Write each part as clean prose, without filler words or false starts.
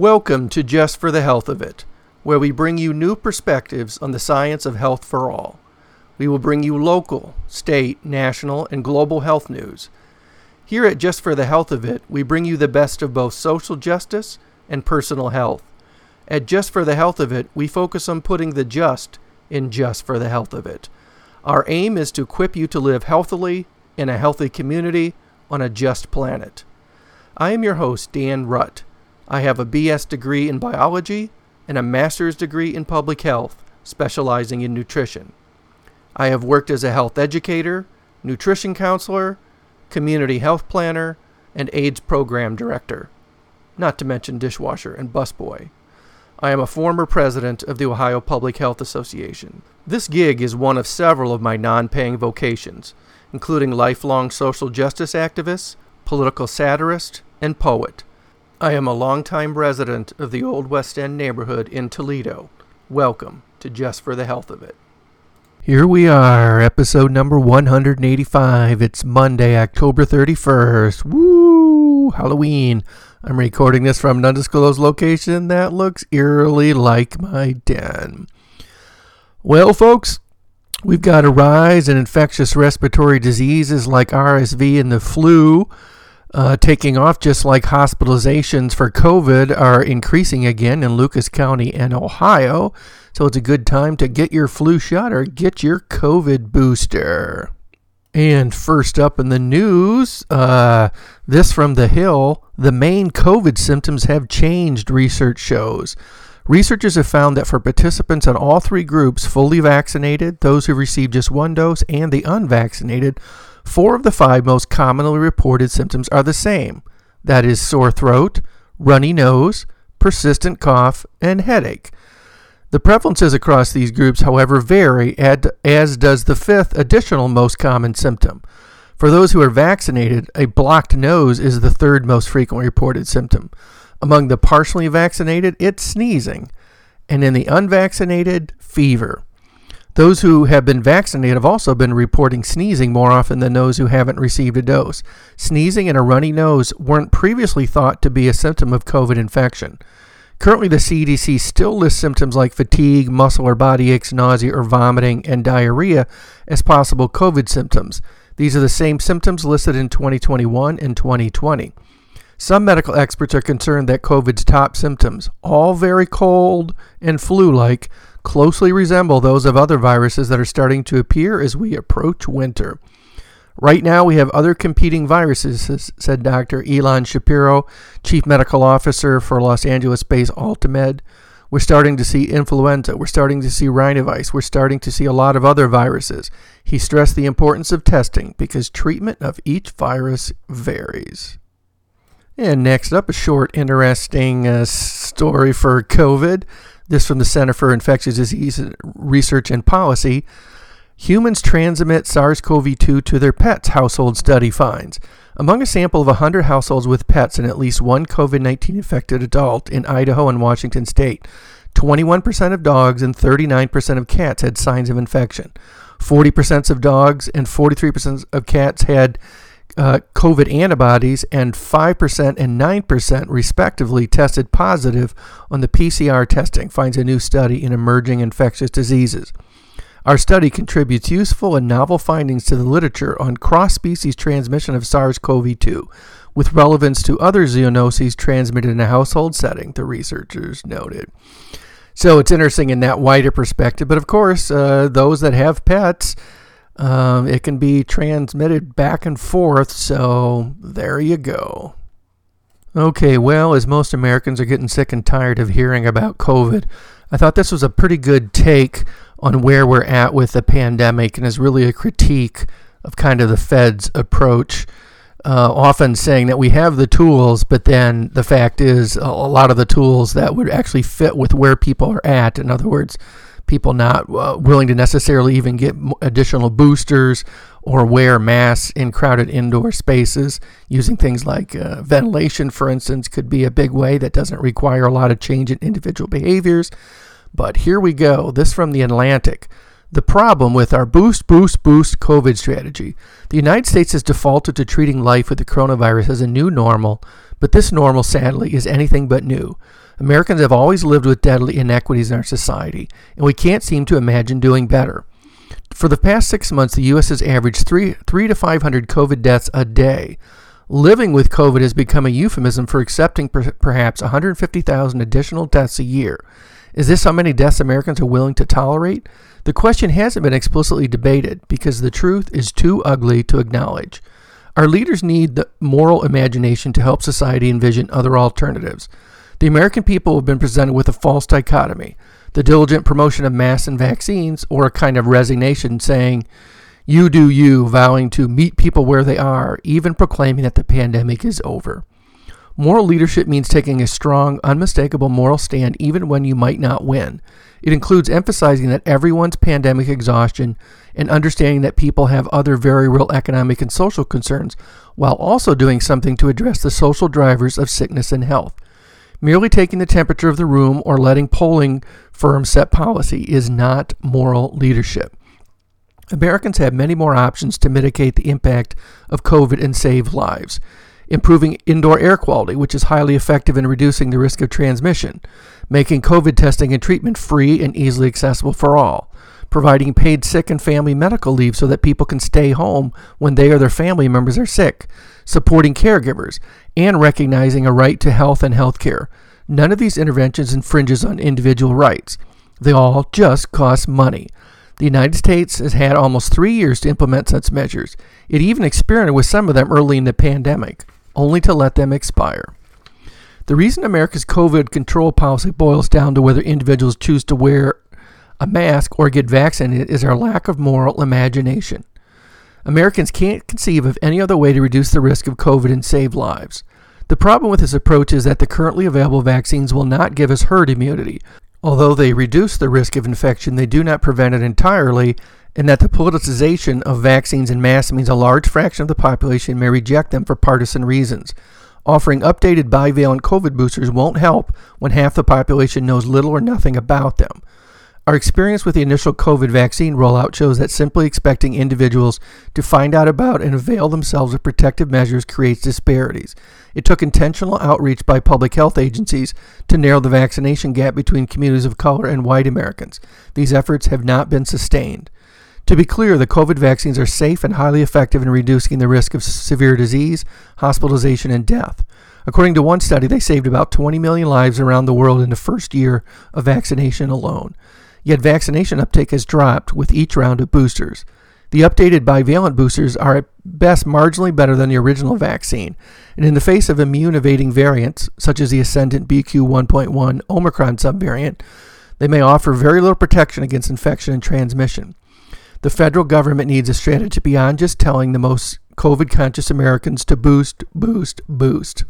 Welcome to Just for the Health of It, where we bring you new perspectives on the science of health for all. We will bring you local, state, national, and global health news. Here at Just for the Health of It, we bring you the best of both social justice and personal health. At Just for the Health of It, we focus on putting the just in just for the health of it. Our aim is to equip you to live healthily in a healthy community on a just planet. I am your host, Dan Rutt. I have a BS degree in biology and a master's degree in public health, specializing in nutrition. I have worked as a health educator, nutrition counselor, community health planner, and AIDS program director, not to mention dishwasher and busboy. I am a former president of the Ohio Public Health Association. This gig is one of several of my non-paying vocations, including lifelong social justice activist, political satirist, and poet. I am a longtime resident of the Old West End neighborhood in Toledo. Welcome to Just for the Health of It. Here we are, episode number 185. It's Monday, October 31st. Woo! Halloween. I'm recording this from an undisclosed location that looks eerily like my den. Well, folks, we've got a rise in infectious respiratory diseases like RSV and the flu taking off, just like hospitalizations for COVID are increasing again in Lucas County and Ohio. So it's a good time to get your flu shot or get your COVID booster. And first up in the news, this from The Hill, the main COVID symptoms have changed, research shows. Researchers have found that for participants in all three groups, fully vaccinated, those who received just one dose, and the unvaccinated, 4 of the 5 most commonly reported symptoms are the same. That is sore throat, runny nose, persistent cough, and headache. The prevalences across these groups, however, vary, as does the 5th additional most common symptom. For those who are vaccinated, a blocked nose is the 3rd most frequently reported symptom. Among the partially vaccinated, it's sneezing, and in the unvaccinated, fever. Those who have been vaccinated have also been reporting sneezing more often than those who haven't received a dose. Sneezing and a runny nose weren't previously thought to be a symptom of COVID infection. Currently, the CDC still lists symptoms like fatigue, muscle or body aches, nausea or vomiting, and diarrhea as possible COVID symptoms. These are the same symptoms listed in 2021 and 2020. Some medical experts are concerned that COVID's top symptoms, all very cold and flu-like, closely resemble those of other viruses that are starting to appear as we approach winter. Right now, we have other competing viruses, said Dr. Elon Shapiro, Chief Medical Officer for Los Angeles-based Altamed. We're starting to see influenza. We're starting to see rhinovirus. We're starting to see a lot of other viruses. He stressed the importance of testing because treatment of each virus varies. And next up, a short, interesting story for COVID. This from the Center for Infectious Disease Research and Policy. Humans transmit SARS-CoV-2 to their pets, household study finds. Among a sample of 100 households with pets and at least one COVID-19 infected adult in Idaho and Washington state, 21% of dogs and 39% of cats had signs of infection. 40% of dogs and 43% of cats had COVID antibodies, and 5% and 9% respectively tested positive on the PCR testing, finds a new study in Emerging Infectious Diseases. Our study contributes useful and novel findings to the literature on cross-species transmission of SARS-CoV-2, with relevance to other zoonoses transmitted in a household setting, the researchers noted. So it's interesting in that wider perspective, but of course, those that have pets, it can be transmitted back and forth, so there you go. Okay, well, as most Americans are getting sick and tired of hearing about COVID, I thought this was a pretty good take on where we're at with the pandemic, and is really a critique of kind of the Fed's approach, often saying that we have the tools, but then the fact is a lot of the tools that would actually fit with where people are at. In other words, people not willing to necessarily even get additional boosters or wear masks in crowded indoor spaces. Using things like ventilation, for instance, could be a big way that doesn't require a lot of change in individual behaviors. But here we go. This from The Atlantic. The problem with our boost COVID strategy. The United States has defaulted to treating life with the coronavirus as a new normal, but this normal, sadly, is anything but new. Americans have always lived with deadly inequities in our society, and we can't seem to imagine doing better. For the past 6 months, the U.S. has averaged 300 to 500 COVID deaths a day. Living with COVID has become a euphemism for accepting perhaps 150,000 additional deaths a year. Is this how many deaths Americans are willing to tolerate? The question hasn't been explicitly debated because the truth is too ugly to acknowledge. Our leaders need the moral imagination to help society envision other alternatives. The American people have been presented with a false dichotomy, the diligent promotion of masks and vaccines, or a kind of resignation saying, "You do you," vowing to meet people where they are, even proclaiming that the pandemic is over. Moral leadership means taking a strong, unmistakable moral stand even when you might not win. It includes emphasizing that everyone's pandemic exhaustion and understanding that people have other very real economic and social concerns, while also doing something to address the social drivers of sickness and health. Merely taking the temperature of the room or letting polling firms set policy is not moral leadership. Americans have many more options to mitigate the impact of COVID and save lives. Improving indoor air quality, which is highly effective in reducing the risk of transmission. Making COVID testing and treatment free and easily accessible for all. Providing paid sick and family medical leave so that people can stay home when they or their family members are sick. Supporting caregivers. And recognizing a right to health and health care. None of these interventions infringes on individual rights. They all just cost money. The United States has had almost 3 years to implement such measures. It even experimented with some of them early in the pandemic, only to let them expire. The reason America's COVID control policy boils down to whether individuals choose to wear a mask or get vaccinated is our lack of moral imagination. Americans can't conceive of any other way to reduce the risk of COVID and save lives. The problem with this approach is that the currently available vaccines will not give us herd immunity. Although they reduce the risk of infection, they do not prevent it entirely, and that the politicization of vaccines and masks means a large fraction of the population may reject them for partisan reasons. Offering updated bivalent COVID boosters won't help when half the population knows little or nothing about them. Our experience with the initial COVID vaccine rollout shows that simply expecting individuals to find out about and avail themselves of protective measures creates disparities. It took intentional outreach by public health agencies to narrow the vaccination gap between communities of color and white Americans. These efforts have not been sustained. To be clear, the COVID vaccines are safe and highly effective in reducing the risk of severe disease, hospitalization, and death. According to one study, they saved about 20 million lives around the world in the first year of vaccination alone. Yet vaccination uptake has dropped with each round of boosters. The updated bivalent boosters are at best marginally better than the original vaccine, and in the face of immune-evading variants, such as the ascendant BQ.1.1 Omicron subvariant, they may offer very little protection against infection and transmission. The federal government needs a strategy beyond just telling the most COVID-conscious Americans to boost, boost, boost.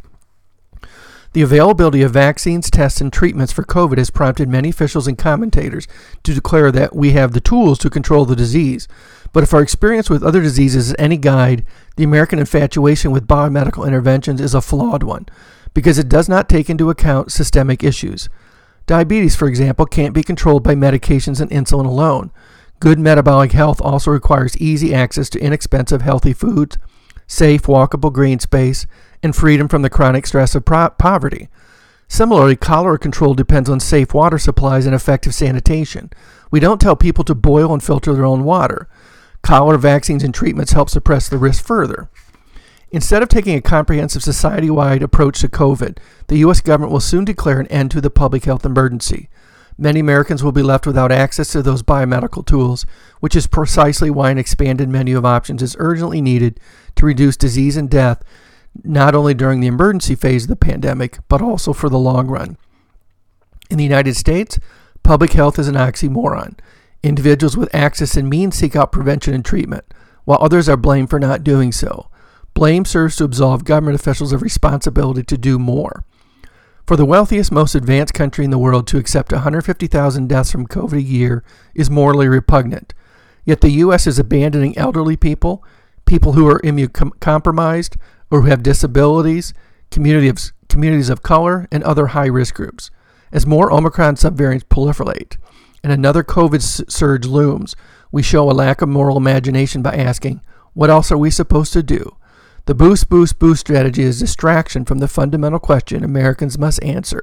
The availability of vaccines, tests, and treatments for COVID has prompted many officials and commentators to declare that we have the tools to control the disease. But if our experience with other diseases is any guide, the American infatuation with biomedical interventions is a flawed one, because it does not take into account systemic issues. Diabetes, for example, can't be controlled by medications and insulin alone. Good metabolic health also requires easy access to inexpensive, healthy foods, safe, walkable green space, and freedom from the chronic stress of poverty. Similarly, cholera control depends on safe water supplies and effective sanitation. We don't tell people to boil and filter their own water. Cholera vaccines and treatments help suppress the risk further. Instead of taking a comprehensive society-wide approach to COVID, the U.S. government will soon declare an end to the public health emergency. Many Americans will be left without access to those biomedical tools, which is precisely why an expanded menu of options is urgently needed to reduce disease and death, not only during the emergency phase of the pandemic, but also for the long run. In the United States, public health is an oxymoron. Individuals with access and means seek out prevention and treatment, while others are blamed for not doing so. Blame serves to absolve government officials of responsibility to do more. For the wealthiest, most advanced country in the world to accept 150,000 deaths from COVID a year is morally repugnant. Yet the U.S. is abandoning elderly people, people who are immunocompromised or who have disabilities, communities of color, and other high-risk groups. As more Omicron subvariants proliferate and another COVID surge looms, we show a lack of moral imagination by asking, what else are we supposed to do? The boost, boost, boost strategy is distraction from the fundamental question Americans must answer.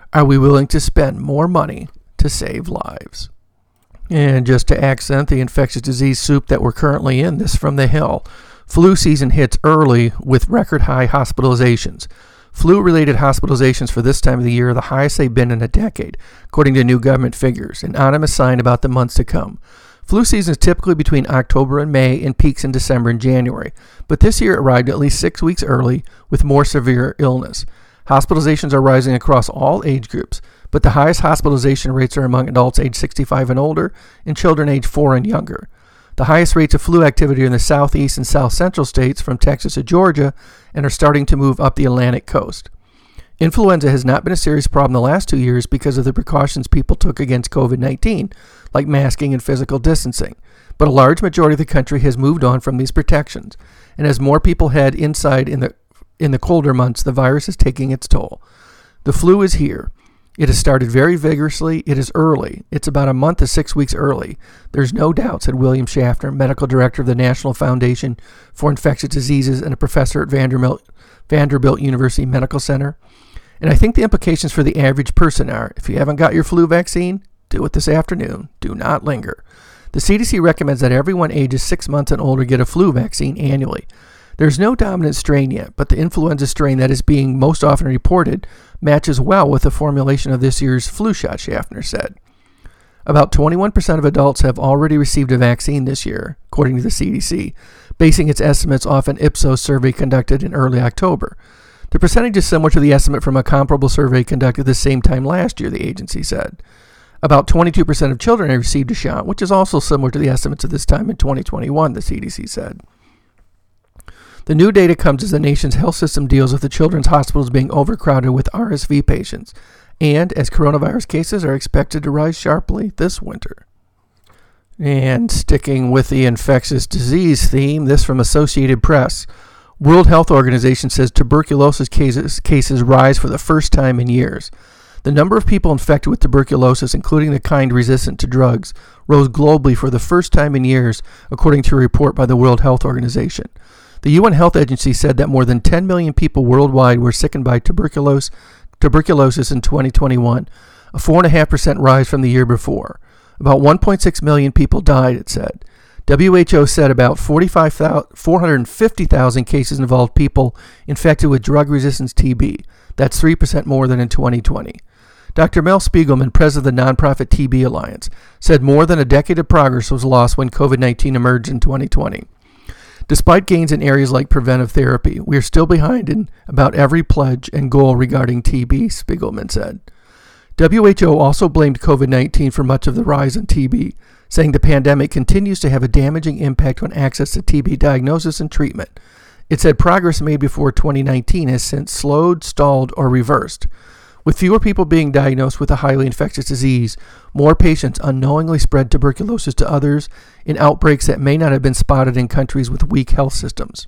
Are we willing to spend more money to save lives? And just to accent the infectious disease soup that we're currently in, this from The Hill. Flu season hits early with record high hospitalizations. Flu-related hospitalizations for this time of the year are the highest they've been in a decade, according to new government figures, an ominous sign about the months to come. Flu season is typically between October and May and peaks in December and January, but this year it arrived at least 6 weeks early with more severe illness. Hospitalizations are rising across all age groups, but the highest hospitalization rates are among adults age 65 and older and children age 4 and younger. The highest rates of flu activity are in the southeast and south central states from Texas to Georgia and are starting to move up the Atlantic coast. Influenza has not been a serious problem the last 2 years because of the precautions people took against COVID-19, like masking and physical distancing. But a large majority of the country has moved on from these protections, and as more people head inside in the colder months, the virus is taking its toll. The flu is here. It has started very vigorously. It is early. It's about a month to 6 weeks early. There's no doubt, said William Schaffner, medical director of the National Foundation for Infectious Diseases and a professor at Vanderbilt University Medical Center. And I think the implications for the average person are, if you haven't got your flu vaccine, do it this afternoon. Do not linger. The CDC recommends that everyone ages 6 months and older get a flu vaccine annually. There's no dominant strain yet, but the influenza strain that is being most often reported matches well with the formulation of this year's flu shot, Schaffner said. About 21% of adults have already received a vaccine this year, according to the CDC, basing its estimates off an Ipsos survey conducted in early October. The percentage is similar to the estimate from a comparable survey conducted the same time last year, the agency said. About 22% of children have received a shot, which is also similar to the estimates at this time in 2021, the CDC said. The new data comes as the nation's health system deals with the children's hospitals being overcrowded with RSV patients, and as coronavirus cases are expected to rise sharply this winter. And sticking with the infectious disease theme, this from Associated Press. World Health Organization says tuberculosis cases rise for the first time in years. The number of people infected with tuberculosis, including the kind resistant to drugs, rose globally for the first time in years, according to a report by the World Health Organization. The UN Health Agency said that more than 10 million people worldwide were sickened by tuberculosis in 2021, a 4.5% rise from the year before. About 1.6 million people died, it said. WHO said about 450,000 cases involved people infected with drug-resistant TB. That's 3% more than in 2020. Dr. Mel Spiegelman, president of the nonprofit TB Alliance, said more than a decade of progress was lost when COVID-19 emerged in 2020. Despite gains in areas like preventive therapy, we are still behind in about every pledge and goal regarding TB, Spiegelman said. WHO also blamed COVID-19 for much of the rise in TB, saying the pandemic continues to have a damaging impact on access to TB diagnosis and treatment. It said progress made before 2019 has since slowed, stalled, or reversed. With fewer people being diagnosed with a highly infectious disease, more patients unknowingly spread tuberculosis to others in outbreaks that may not have been spotted in countries with weak health systems.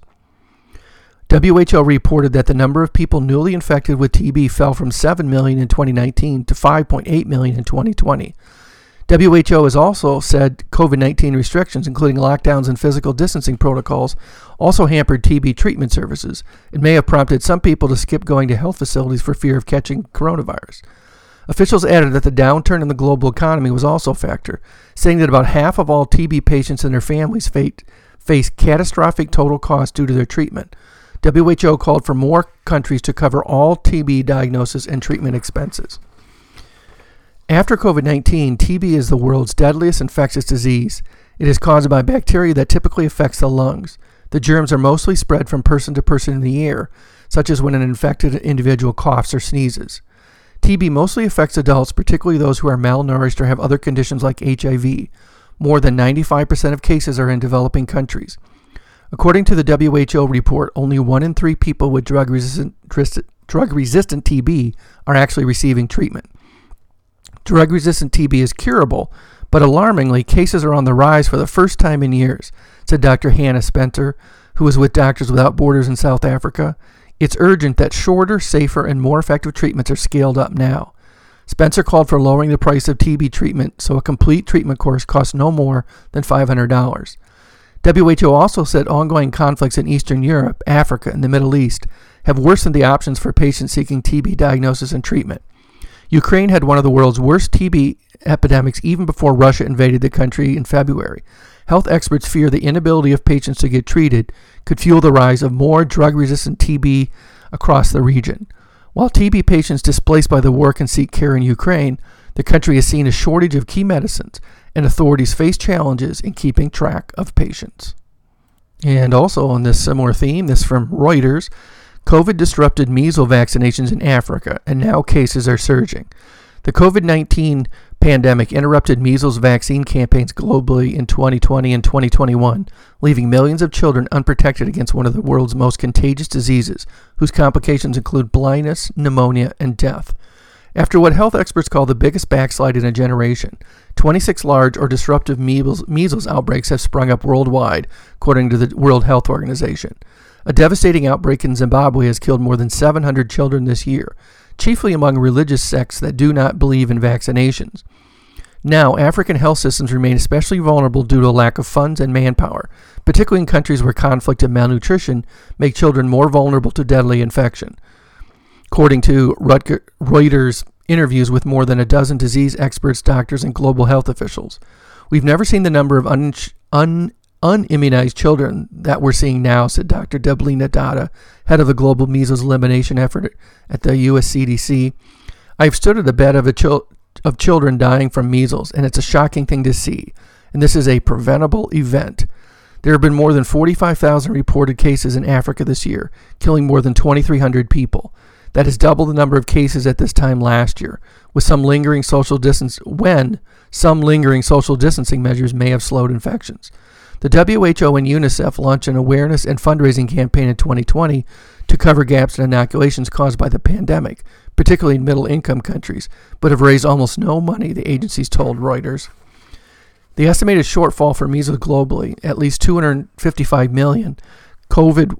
WHO reported that the number of people newly infected with TB fell from 7 million in 2019 to 5.8 million in 2020. WHO has also said COVID-19 restrictions, including lockdowns and physical distancing protocols, also hampered TB treatment services and may have prompted some people to skip going to health facilities for fear of catching coronavirus. Officials added that the downturn in the global economy was also a factor, saying that about half of all TB patients and their families face catastrophic total costs due to their treatment. WHO called for more countries to cover all TB diagnosis and treatment expenses. After COVID-19, TB is the world's deadliest infectious disease. It is caused by bacteria that typically affects the lungs. The germs are mostly spread from person to person in the air, such as when an infected individual coughs or sneezes. TB mostly affects adults, particularly those who are malnourished or have other conditions like HIV. More than 95% of cases are in developing countries. According to the WHO report, only 1 in 3 people with drug-resistant TB are actually receiving treatment. Drug-resistant TB is curable, but alarmingly, cases are on the rise for the first time in years, said Dr. Hannah Spencer, who is with Doctors Without Borders in South Africa. It's urgent that shorter, safer, and more effective treatments are scaled up now. Spencer called for lowering the price of TB treatment so a complete treatment course costs no more than $500. WHO also said ongoing conflicts in Eastern Europe, Africa, and the Middle East have worsened the options for patients seeking TB diagnosis and treatment. Ukraine had one of the world's worst TB epidemics even before Russia invaded the country in February. Health experts fear the inability of patients to get treated could fuel the rise of more drug-resistant TB across the region. While TB patients displaced by the war can seek care in Ukraine, the country has seen a shortage of key medicines, and authorities face challenges in keeping track of patients. And also on this similar theme, this from Reuters, COVID disrupted measles vaccinations in Africa, and now cases are surging. The COVID-19 pandemic interrupted measles vaccine campaigns globally in 2020 and 2021, leaving millions of children unprotected against one of the world's most contagious diseases, whose complications include blindness, pneumonia, and death. After what health experts call the biggest backslide in a generation, 26 large or disruptive measles outbreaks have sprung up worldwide, according to the World Health Organization. A devastating outbreak in Zimbabwe has killed more than 700 children this year, chiefly among religious sects that do not believe in vaccinations. Now, African health systems remain especially vulnerable due to a lack of funds and manpower, particularly in countries where conflict and malnutrition make children more vulnerable to deadly infection. According to Reuters interviews with more than a dozen disease experts, doctors, and global health officials, we've never seen the number of unimmunized children that we're seeing now, said Dr. Deblina Dada, head of the global measles elimination effort at the U.S. CDC. I've stood at a bed of children dying from measles, and it's a shocking thing to see. And this is a preventable event. There have been more than 45,000 reported cases in Africa this year, killing more than 2,300 people. That is double the number of cases at this time last year, with some lingering social distancing measures may have slowed infections. The WHO and UNICEF launched an awareness and fundraising campaign in 2020 to cover gaps in inoculations caused by the pandemic, particularly in middle-income countries, but have raised almost no money, the agencies told Reuters. The estimated shortfall for measles globally, at least 255 million, COVID,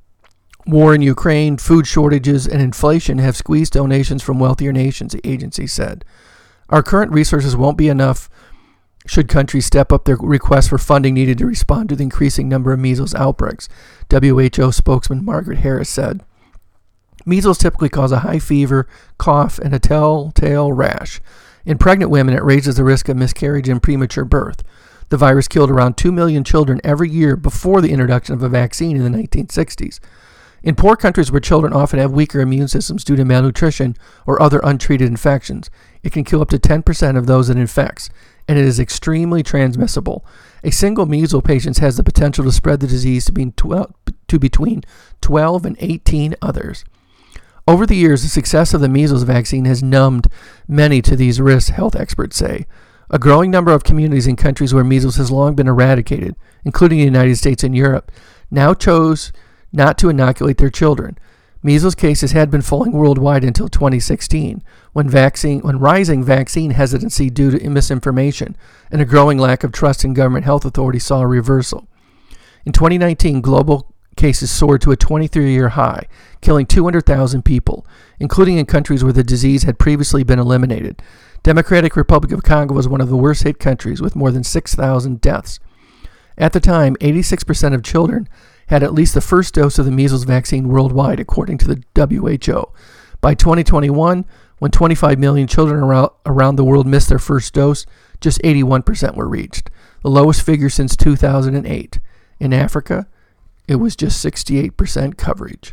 war in Ukraine, food shortages, and inflation have squeezed donations from wealthier nations, the agency said. Our current resources won't be enough should countries step up their requests for funding needed to respond to the increasing number of measles outbreaks, WHO spokesman Margaret Harris said. Measles typically cause a high fever, cough, and a telltale rash. In pregnant women, it raises the risk of miscarriage and premature birth. The virus killed around 2 million children every year before the introduction of a vaccine in the 1960s. In poor countries where children often have weaker immune systems due to malnutrition or other untreated infections, it can kill up to 10% of those it infects, and it is extremely transmissible. A single measles patient has the potential to spread the disease to between 12 and 18 others. Over the years, the success of the measles vaccine has numbed many to these risks, health experts say. A growing number of communities in countries where measles has long been eradicated, including the United States and Europe, now chose not to inoculate their children. Measles cases had been falling worldwide until 2016, when rising vaccine hesitancy due to misinformation and a growing lack of trust in government health authorities saw a reversal. In 2019, global cases soared to a 23-year high, killing 200,000 people, including in countries where the disease had previously been eliminated. Democratic Republic of Congo was one of the worst-hit countries, with more than 6,000 deaths. At the time, 86% of children had at least the first dose of the measles vaccine worldwide, according to the WHO. By 2021, when 25 million children around the world missed their first dose, just 81% were reached, the lowest figure since 2008. In Africa, it was just 68% coverage.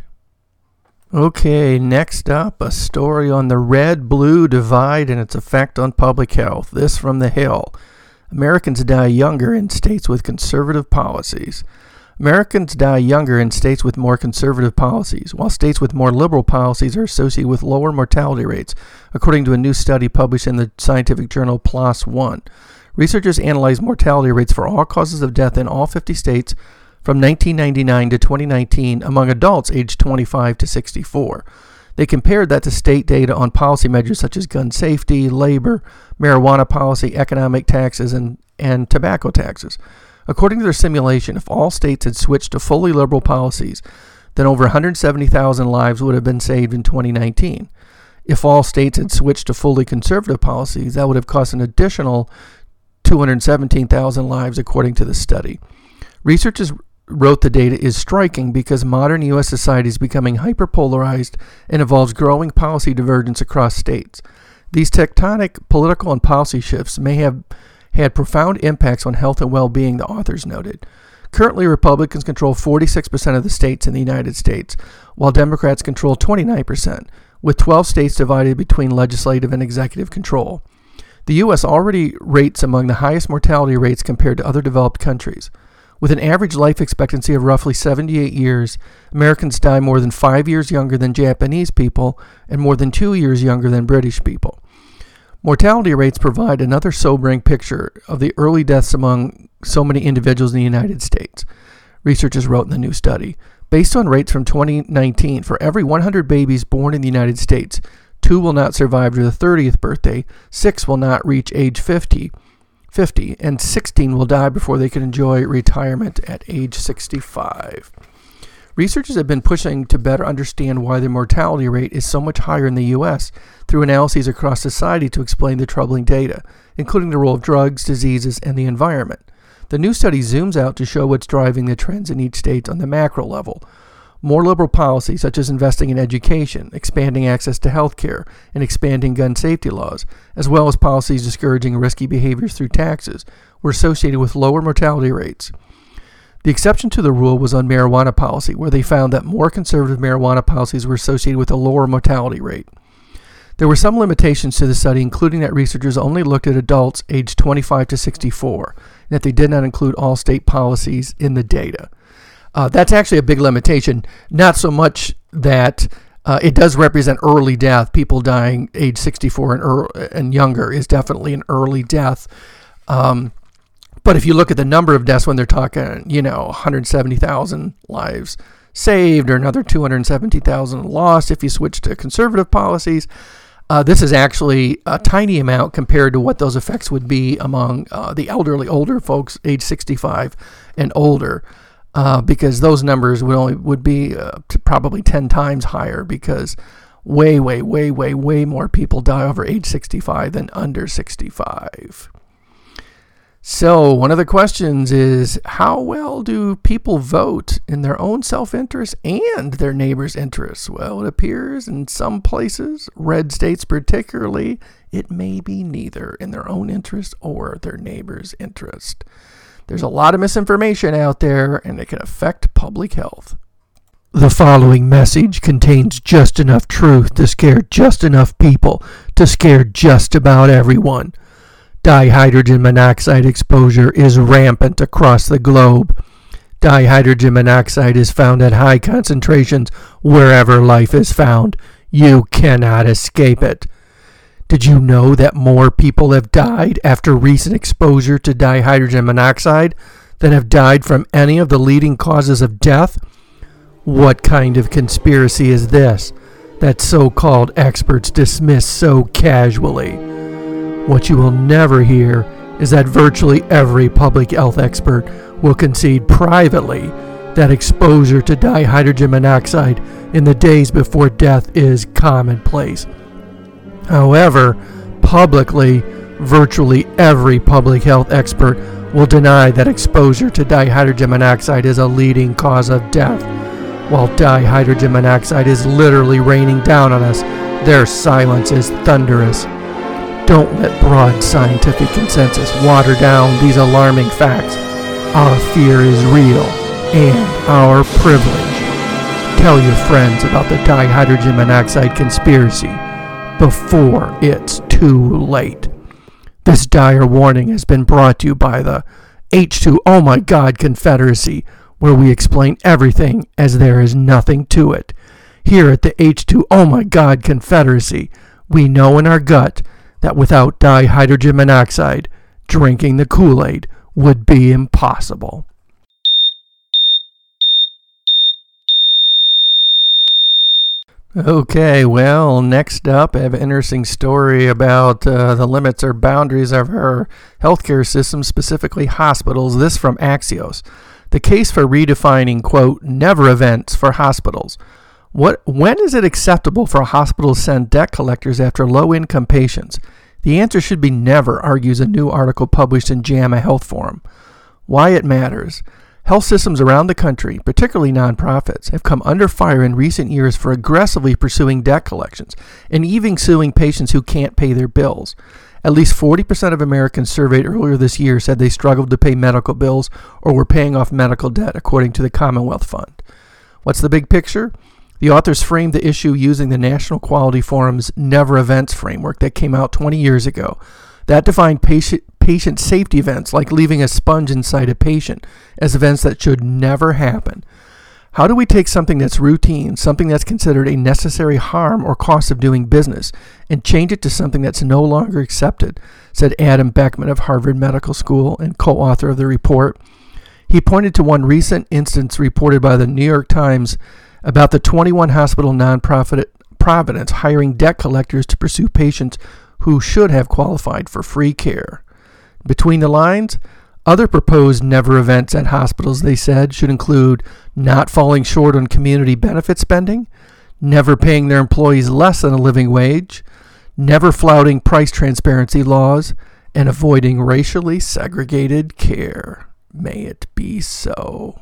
Okay, next up, a story on the red-blue divide and its effect on public health. This from The Hill. Americans die younger in states with conservative policies. Americans die younger in states with more conservative policies, while states with more liberal policies are associated with lower mortality rates, according to a new study published in the scientific journal PLOS One. Researchers analyzed mortality rates for all causes of death in all 50 states from 1999 to 2019 among adults aged 25 to 64. They compared that to state data on policy measures such as gun safety, labor, marijuana policy, economic taxes, and tobacco taxes. According to their simulation, if all states had switched to fully liberal policies, then over 170,000 lives would have been saved in 2019. If all states had switched to fully conservative policies, that would have cost an additional 217,000 lives, according to the study. Researchers wrote the data is striking because modern U.S. society is becoming hyperpolarized and involves growing policy divergence across states. These tectonic political and policy shifts may have had profound impacts on health and well-being, the authors noted. Currently, Republicans control 46% of the states in the United States, while Democrats control 29%, with 12 states divided between legislative and executive control. The U.S. already rates among the highest mortality rates compared to other developed countries. With an average life expectancy of roughly 78 years, Americans die more than 5 years younger than Japanese people and more than 2 years younger than British people. Mortality rates provide another sobering picture of the early deaths among so many individuals in the United States, researchers wrote in the new study. Based on rates from 2019, for every 100 babies born in the United States, 2 will not survive to the 30th birthday, 6 will not reach age 50, and 16 will die before they can enjoy retirement at age 65. Researchers have been pushing to better understand why the mortality rate is so much higher in the U.S. through analyses across society to explain the troubling data, including the role of drugs, diseases, and the environment. The new study zooms out to show what's driving the trends in each state on the macro level. More liberal policies, such as investing in education, expanding access to health care, and expanding gun safety laws, as well as policies discouraging risky behaviors through taxes, were associated with lower mortality rates. The exception to the rule was on marijuana policy, where they found that more conservative marijuana policies were associated with a lower mortality rate. There were some limitations to the study, including that researchers only looked at adults aged 25 to 64, and that they did not include all state policies in the data. That's actually a big limitation, not so much that it does represent early death. People dying age 64 and younger is definitely an early death. But if you look at the number of deaths when they're talking, 170,000 lives saved or another 270,000 lost if you switch to conservative policies, this is actually a tiny amount compared to what those effects would be among the older folks, age 65 and older, because those numbers would be probably 10 times higher, because way more people die over age 65 than under 65. So one of the questions is, how well do people vote in their own self-interest and their neighbors' interests? Well, it appears in some places, red states particularly, it may be neither in their own interest or their neighbors' interest. There's a lot of misinformation out there, and it can affect public health. The following message contains just enough truth to scare just enough people to scare just about everyone. Dihydrogen monoxide exposure is rampant across the globe. Dihydrogen monoxide is found at high concentrations wherever life is found. You cannot escape it. Did you know that more people have died after recent exposure to dihydrogen monoxide than have died from any of the leading causes of death? What kind of conspiracy is this that so-called experts dismiss so casually? What you will never hear is that virtually every public health expert will concede privately that exposure to dihydrogen monoxide in the days before death is commonplace. However, publicly, virtually every public health expert will deny that exposure to dihydrogen monoxide is a leading cause of death. While dihydrogen monoxide is literally raining down on us, their silence is thunderous. Don't let broad scientific consensus water down these alarming facts. Our fear is real and our privilege. Tell your friends about the dihydrogen monoxide conspiracy before it's too late. This dire warning has been brought to you by the H2 Oh My God Confederacy, where we explain everything as there is nothing to it. Here at the H2 Oh My God Confederacy, we know in our gut that without dihydrogen monoxide, drinking the Kool-Aid would be impossible. Okay, well, next up, I have an interesting story about the limits or boundaries of our healthcare system, specifically hospitals. This from Axios. The case for redefining, quote, never events for hospitals. When is it acceptable for a hospital to send debt collectors after low-income patients? The answer should be never, argues a new article published in JAMA Health Forum. Why it matters. Health systems around the country, particularly nonprofits, have come under fire in recent years for aggressively pursuing debt collections and even suing patients who can't pay their bills. At least 40% of Americans surveyed earlier this year said they struggled to pay medical bills or were paying off medical debt, according to the Commonwealth Fund. What's the big picture? The authors framed the issue using the National Quality Forum's Never Events framework that came out 20 years ago. That defined patient safety events, like leaving a sponge inside a patient, as events that should never happen. How do we take something that's routine, something that's considered a necessary harm or cost of doing business, and change it to something that's no longer accepted, said Adam Beckman of Harvard Medical School and co-author of the report. He pointed to one recent instance reported by the New York Times about the 21 hospital nonprofit Providence hiring debt collectors to pursue patients who should have qualified for free care. Between the lines, other proposed never events at hospitals, they said, should include not falling short on community benefit spending, never paying their employees less than a living wage, never flouting price transparency laws, and avoiding racially segregated care. May it be so.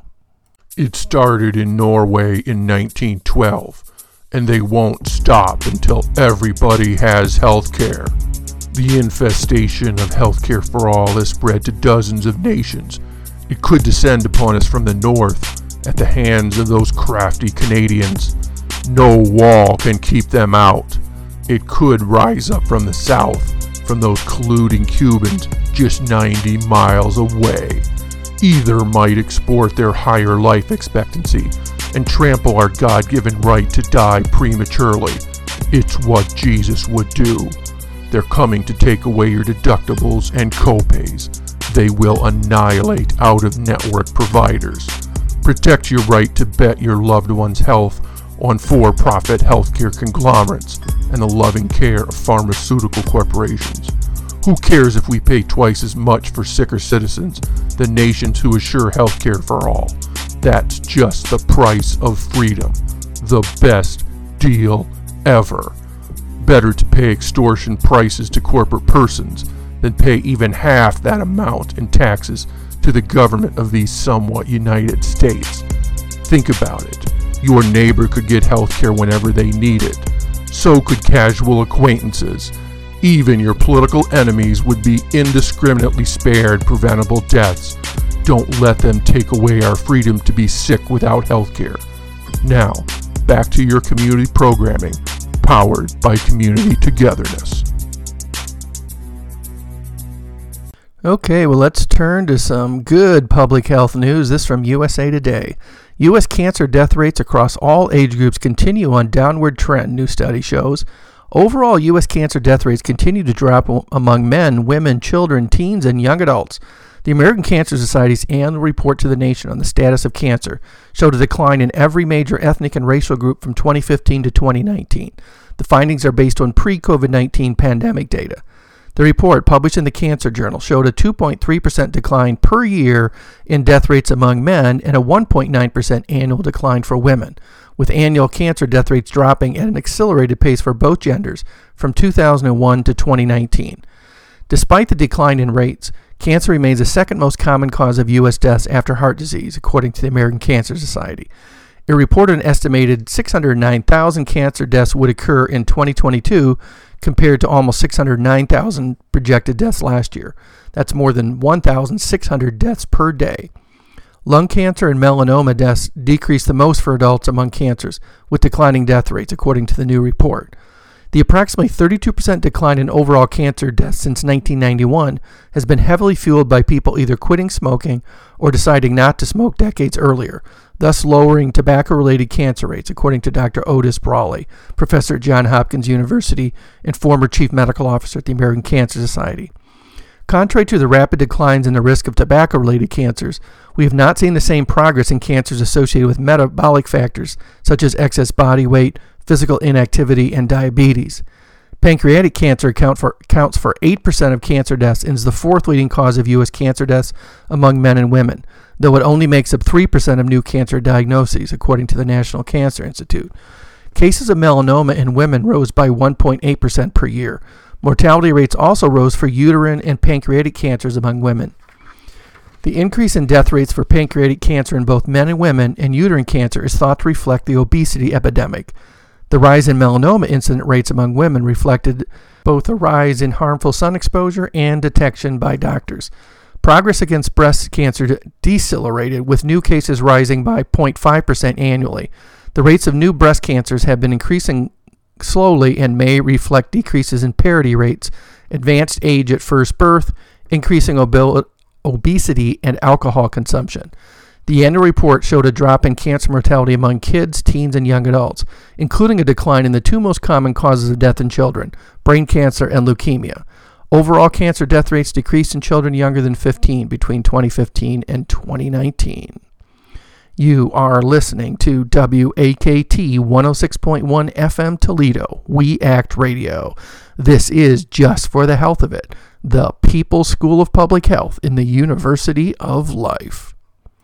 It started in Norway in 1912, and they won't stop until everybody has health care. The infestation of healthcare for all has spread to dozens of nations. It could descend upon us from the north at the hands of those crafty Canadians. No wall can keep them out. It could rise up from the south, from those colluding Cubans just 90 miles away. Either might export their higher life expectancy and trample our God-given right to die prematurely. It's what Jesus would do. They're coming to take away your deductibles and copays. They will annihilate out-of-network providers. Protect your right to bet your loved one's health on for-profit healthcare conglomerates and the loving care of pharmaceutical corporations. Who cares if we pay twice as much for sicker citizens than nations who assure healthcare for all? That's just the price of freedom. The best deal ever. Better to pay extortion prices to corporate persons than pay even half that amount in taxes to the government of these somewhat United States. Think about it. Your neighbor could get health care whenever they need it. So could casual acquaintances. Even your political enemies would be indiscriminately spared preventable deaths. Don't let them take away our freedom to be sick without health care. Now, back to your community programming, powered by Community Togetherness. Okay, well, let's turn to some good public health news. This from USA Today. U.S. cancer death rates across all age groups continue on downward trend, new study shows. Overall, U.S. cancer death rates continue to drop among men, women, children, teens, and young adults. The American Cancer Society's annual report to the nation on the status of cancer showed a decline in every major ethnic and racial group from 2015 to 2019. The findings are based on pre-COVID-19 pandemic data. The report, published in the Cancer Journal, showed a 2.3% decline per year in death rates among men and a 1.9% annual decline for women, with annual cancer death rates dropping at an accelerated pace for both genders from 2001 to 2019. Despite the decline in rates, cancer remains the second most common cause of U.S. deaths after heart disease, according to the American Cancer Society. It reported an estimated 609,000 cancer deaths would occur in 2022 compared to almost 609,000 projected deaths last year. That's more than 1,600 deaths per day. Lung cancer and melanoma deaths decreased the most for adults among cancers, with declining death rates, according to the new report. The approximately 32% decline in overall cancer deaths since 1991 has been heavily fueled by people either quitting smoking or deciding not to smoke decades earlier, thus lowering tobacco-related cancer rates, according to Dr. Otis Brawley, professor at Johns Hopkins University and former chief medical officer at the American Cancer Society. Contrary to the rapid declines in the risk of tobacco-related cancers, we have not seen the same progress in cancers associated with metabolic factors such as excess body weight, physical inactivity, and diabetes. Pancreatic cancer accounts for 8% of cancer deaths and is the fourth leading cause of U.S. cancer deaths among men and women, though it only makes up 3% of new cancer diagnoses, according to the National Cancer Institute. Cases of melanoma in women rose by 1.8% per year. Mortality rates also rose for uterine and pancreatic cancers among women. The increase in death rates for pancreatic cancer in both men and women and uterine cancer is thought to reflect the obesity epidemic. The rise in melanoma incident rates among women reflected both a rise in harmful sun exposure and detection by doctors. Progress against breast cancer decelerated, with new cases rising by 0.5% annually. The rates of new breast cancers have been increasing slowly and may reflect decreases in parity rates, advanced age at first birth, increasing obesity, and alcohol consumption. The annual report showed a drop in cancer mortality among kids, teens, and young adults, including a decline in the two most common causes of death in children, brain cancer and leukemia. Overall cancer death rates decreased in children younger than 15 between 2015 and 2019. You are listening to WAKT 106.1 FM Toledo, We Act Radio. This is Just for the Health of It, the People's School of Public Health in the University of Life.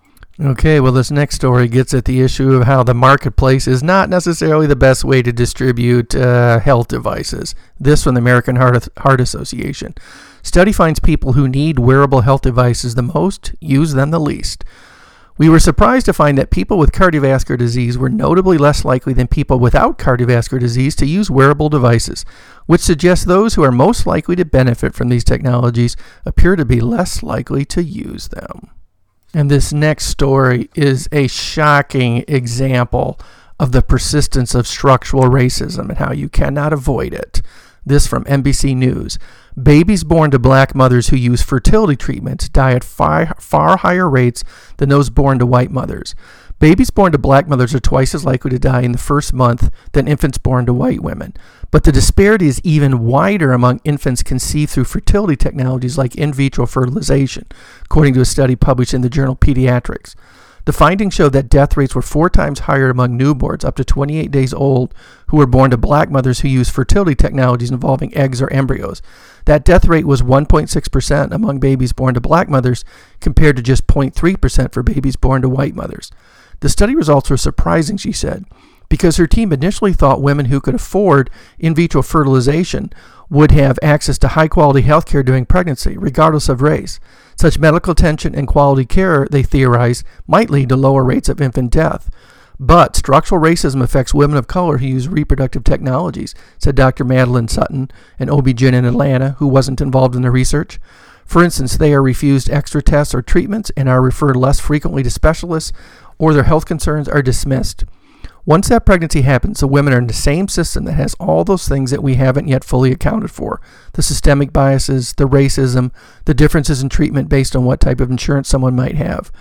Okay, well, this next story gets at the issue of how the marketplace is not necessarily the best way to distribute health devices. This from the American Heart Association. Study finds people who need wearable health devices the most use them the least. We were surprised to find that people with cardiovascular disease were notably less likely than people without cardiovascular disease to use wearable devices, which suggests those who are most likely to benefit from these technologies appear to be less likely to use them. And this next story is a shocking example of the persistence of structural racism and how you cannot avoid it. This from NBC News. Babies born to black mothers who use fertility treatments die at far higher rates than those born to white mothers. Babies born to black mothers are twice as likely to die in the first month than infants born to white women. But the disparity is even wider among infants conceived through fertility technologies like in vitro fertilization, according to a study published in the journal Pediatrics. The findings showed that death rates were 4 times higher among newborns up to 28 days old who were born to black mothers who used fertility technologies involving eggs or embryos. That death rate was 1.6% among babies born to black mothers compared to just 0.3% for babies born to white mothers. The study results were surprising, she said, because her team initially thought women who could afford in vitro fertilization would have access to high-quality health care during pregnancy, regardless of race. Such medical attention and quality care, they theorized, might lead to lower rates of infant death. But structural racism affects women of color who use reproductive technologies, said Dr. Madeline Sutton, an OB-GYN in Atlanta who wasn't involved in the research. For instance, they are refused extra tests or treatments and are referred less frequently to specialists, or their health concerns are dismissed. Once that pregnancy happens, the women are in the same system that has all those things that we haven't yet fully accounted for. The systemic biases, the racism, the differences in treatment based on what type of insurance someone might have.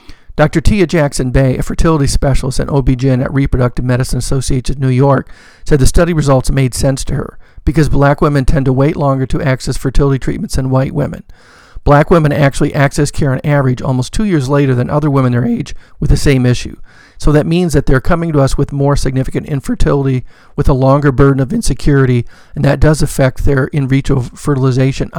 Dr. Tia Jackson Bay, a fertility specialist and OB-GYN at Reproductive Medicine Associates of New York, said the study results made sense to her because black women tend to wait longer to access fertility treatments than white women. Black women actually access care on average almost 2 years later than other women their age with the same issue. So that means that they're coming to us with more significant infertility, with a longer burden of insecurity, and that does affect their in vitro fertilization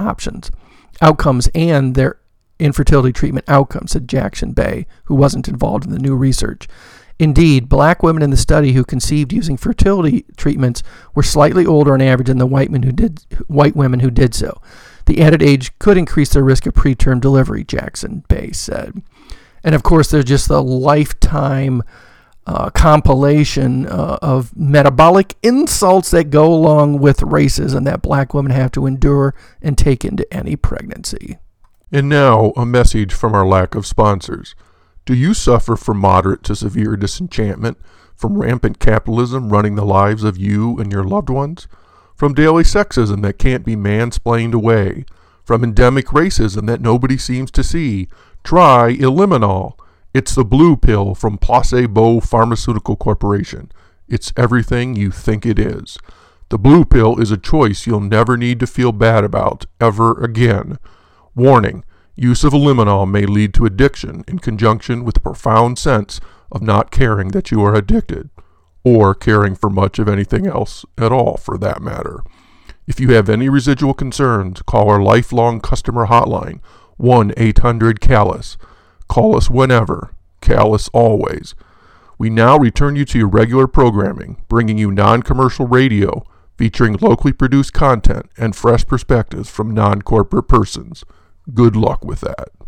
outcomes, and their infertility treatment outcomes, said Jackson Bay, who wasn't involved in the new research. Indeed, black women in the study who conceived using fertility treatments were slightly older on average than the white women who did so. The added age could increase their risk of preterm delivery, Jackson Bay said. And of course, there's just the lifetime compilation of metabolic insults that go along with racism that black women have to endure and take into any pregnancy. And now, a message from our lack of sponsors. Do you suffer from moderate to severe disenchantment from rampant capitalism running the lives of you and your loved ones? From daily sexism that can't be mansplained away? From endemic racism that nobody seems to see? Try Eliminol. It's the blue pill from Placebo Pharmaceutical Corporation. It's everything you think it is. The blue pill is a choice you'll never need to feel bad about ever again. Warning, use of Eliminol may lead to addiction in conjunction with a profound sense of not caring that you are addicted, or caring for much of anything else at all for that matter. If you have any residual concerns, call our lifelong customer hotline, 1-800-CALLUS. Call us whenever, CALLUS always. We now return you to your regular programming, bringing you non-commercial radio, featuring locally produced content and fresh perspectives from non-corporate persons. Good luck with that.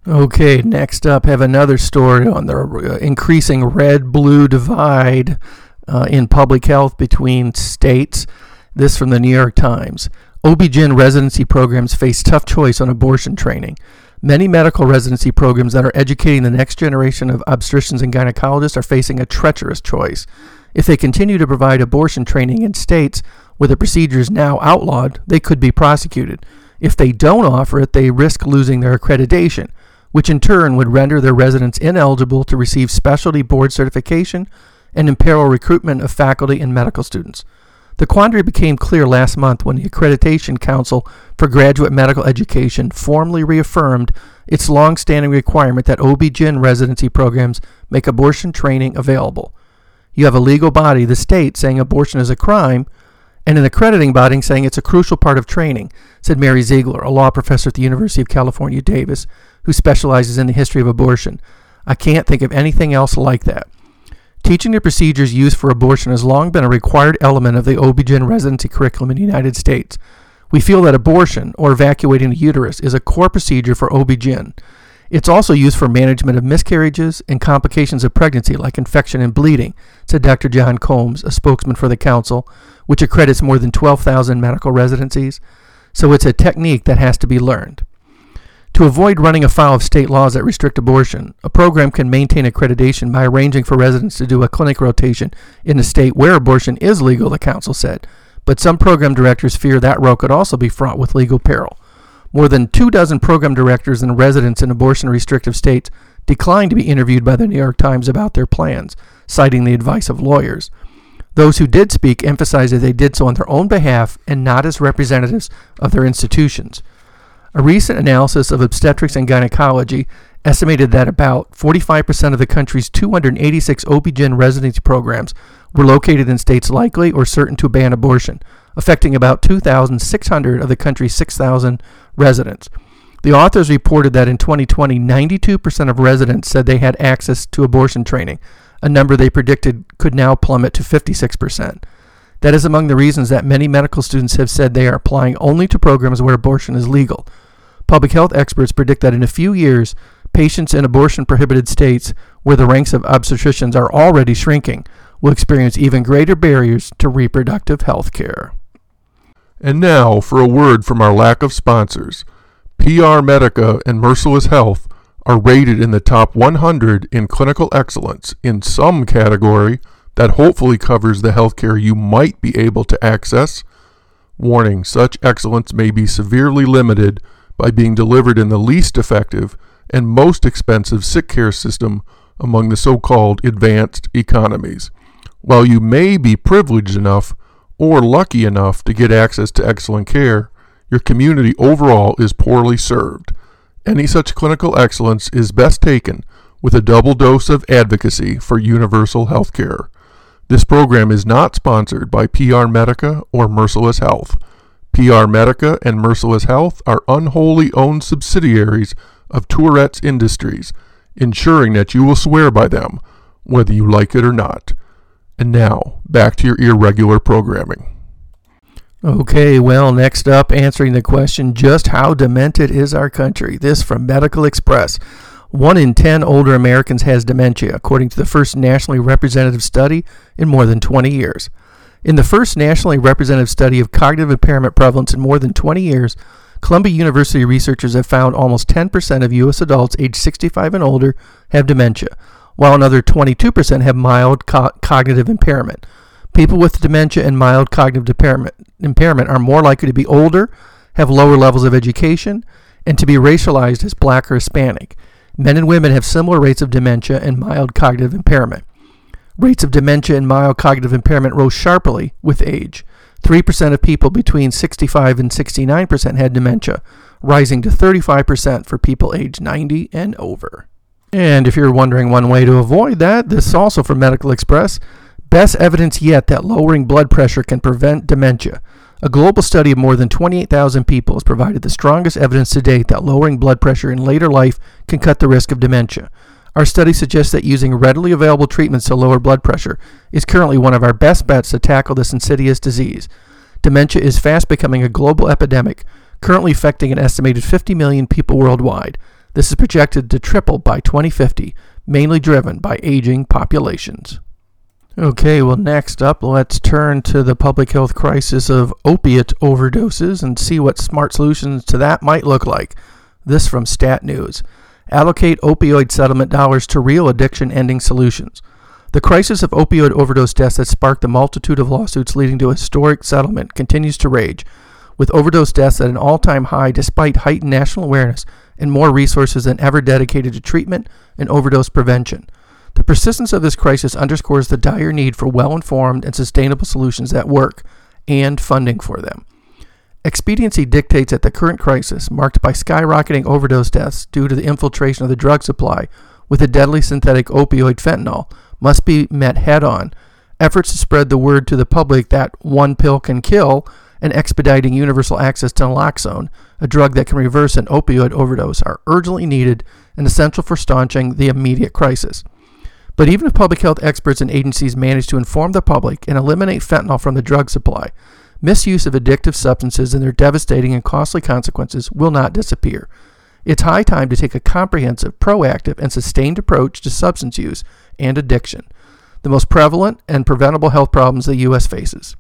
Okay, next up, have another story on the increasing red-blue divide in public health between states. This from the New York Times. OB-GYN residency programs face tough choice on abortion training. Many medical residency programs that are educating the next generation of obstetricians and gynecologists are facing a treacherous choice. If they continue to provide abortion training in states where the procedure is now outlawed, they could be prosecuted. If they don't offer it, they risk losing their accreditation, which in turn would render their residents ineligible to receive specialty board certification and imperil recruitment of faculty and medical students. The quandary became clear last month when the Accreditation Council for Graduate Medical Education formally reaffirmed its long-standing requirement that OB-GYN residency programs make abortion training available. You have a legal body, the state, saying abortion is a crime, and an accrediting body saying it's a crucial part of training, said Mary Ziegler, a law professor at the University of California, Davis, who specializes in the history of abortion. I can't think of anything else like that. Teaching the procedures used for abortion has long been a required element of the OB-GYN residency curriculum in the United States. We feel that abortion, or evacuating the uterus, is a core procedure for OB-GYN. It's also used for management of miscarriages and complications of pregnancy like infection and bleeding, said Dr. John Combs, a spokesman for the council, which accredits more than 12,000 medical residencies. So it's a technique that has to be learned. To avoid running afoul of state laws that restrict abortion, a program can maintain accreditation by arranging for residents to do a clinic rotation in a state where abortion is legal, the council said. But some program directors fear that road could also be fraught with legal peril. More than 24 program directors and residents in abortion-restrictive states declined to be interviewed by the New York Times about their plans, citing the advice of lawyers. Those who did speak emphasized that they did so on their own behalf and not as representatives of their institutions. A recent analysis of obstetrics and gynecology estimated that about 45% of the country's 286 OB-GYN residency programs were located in states likely or certain to ban abortion, affecting about 2,600 of the country's 6,000 residents. The authors reported that in 2020, 92% of residents said they had access to abortion training, a number they predicted could now plummet to 56%. That is among the reasons that many medical students have said they are applying only to programs where abortion is legal. Public health experts predict that in a few years, patients in abortion-prohibited states, where the ranks of obstetricians are already shrinking, will experience even greater barriers to reproductive health care. And now for a word from our lack of sponsors. PR Medica and Merciless Health are rated in the top 100 in clinical excellence in some category that hopefully covers the healthcare you might be able to access. Warning, such excellence may be severely limited by being delivered in the least effective and most expensive sick care system among the so-called advanced economies. While you may be privileged enough or lucky enough to get access to excellent care, your community overall is poorly served. Any such clinical excellence is best taken with a double dose of advocacy for universal health care. This program is not sponsored by PR Medica or Merciless Health. PR Medica and Merciless Health are unwholly owned subsidiaries of Tourette's Industries, ensuring that you will swear by them, whether you like it or not. And now, back to your irregular programming. Okay, well, next up, answering the question, just how demented is our country? This from Medical Express. 1 in 10 older Americans has dementia, according to the first nationally representative study in more than 20 years. In the first nationally representative study of cognitive impairment prevalence in more than 20 years, Columbia University researchers have found almost 10% of U.S. adults aged 65 and older have dementia, while another 22% have mild cognitive impairment. People with dementia and mild cognitive impairment are more likely to be older, have lower levels of education, and to be racialized as Black or Hispanic. Men and women have similar rates of dementia and mild cognitive impairment. Rates of dementia and mild cognitive impairment rose sharply with age. 3% of people between 65 and 69% had dementia, rising to 35% for people aged 90 and over. And if you're wondering one way to avoid that, this is also from Medical Express. Best evidence yet that lowering blood pressure can prevent dementia. A global study of more than 28,000 people has provided the strongest evidence to date that lowering blood pressure in later life can cut the risk of dementia. Our study suggests that using readily available treatments to lower blood pressure is currently one of our best bets to tackle this insidious disease. Dementia is fast becoming a global epidemic, currently affecting an estimated 50 million people worldwide. This is projected to triple by 2050, mainly driven by aging populations. Okay, well, next up, let's turn to the public health crisis of opiate overdoses and see what smart solutions to that might look like. This from Stat News. Allocate opioid settlement dollars to real addiction-ending solutions. The crisis of opioid overdose deaths that sparked a multitude of lawsuits leading to a historic settlement continues to rage, with overdose deaths at an all-time high despite heightened national awareness and more resources than ever dedicated to treatment and overdose prevention. The persistence of this crisis underscores the dire need for well-informed and sustainable solutions that work, and funding for them. Expediency dictates that the current crisis, marked by skyrocketing overdose deaths due to the infiltration of the drug supply with the deadly synthetic opioid fentanyl, must be met head-on. Efforts to spread the word to the public that one pill can kill and expediting universal access to naloxone, a drug that can reverse an opioid overdose, are urgently needed and essential for staunching the immediate crisis. But even if public health experts and agencies manage to inform the public and eliminate fentanyl from the drug supply, misuse of addictive substances and their devastating and costly consequences will not disappear. It's high time to take a comprehensive, proactive, and sustained approach to substance use and addiction, the most prevalent and preventable health problems the U.S. faces.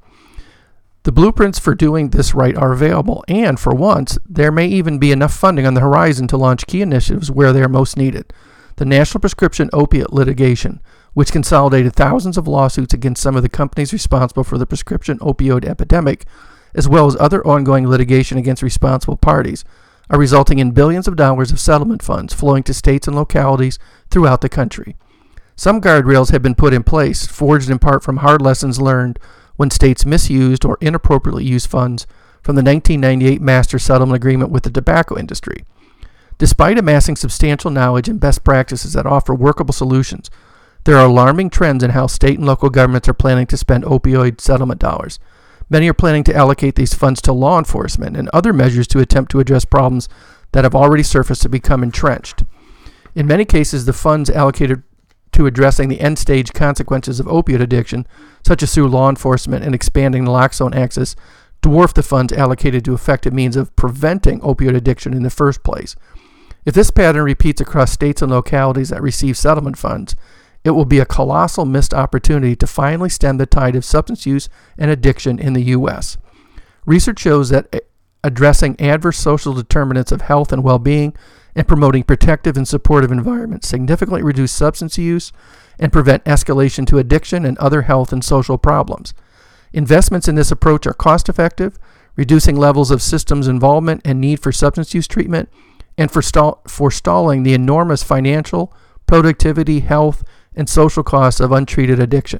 The blueprints for doing this right are available, and for once, there may even be enough funding on the horizon to launch key initiatives where they are most needed. The National Prescription Opiate Litigation, which consolidated thousands of lawsuits against some of the companies responsible for the prescription opioid epidemic, as well as other ongoing litigation against responsible parties, are resulting in billions of dollars of settlement funds flowing to states and localities throughout the country. Some guardrails have been put in place, forged in part from hard lessons learned when states misused or inappropriately used funds from the 1998 Master Settlement Agreement with the tobacco industry. Despite amassing substantial knowledge and best practices that offer workable solutions, there are alarming trends in how state and local governments are planning to spend opioid settlement dollars. Many are planning to allocate these funds to law enforcement and other measures to attempt to address problems that have already surfaced and become entrenched. In many cases, the funds allocated to addressing the end-stage consequences of opiate addiction, such as through law enforcement and expanding naloxone access, dwarf the funds allocated to effective means of preventing opioid addiction in the first place. If this pattern repeats across states and localities that receive settlement funds, it will be a colossal missed opportunity to finally stem the tide of substance use and addiction in the U.S. Research shows that addressing adverse social determinants of health and well-being and promoting protective and supportive environments significantly reduce substance use and prevent escalation to addiction and other health and social problems. Investments in this approach are cost-effective, reducing levels of systems involvement and need for substance use treatment, and forestalling the enormous financial, productivity, health, and social costs of untreated addiction.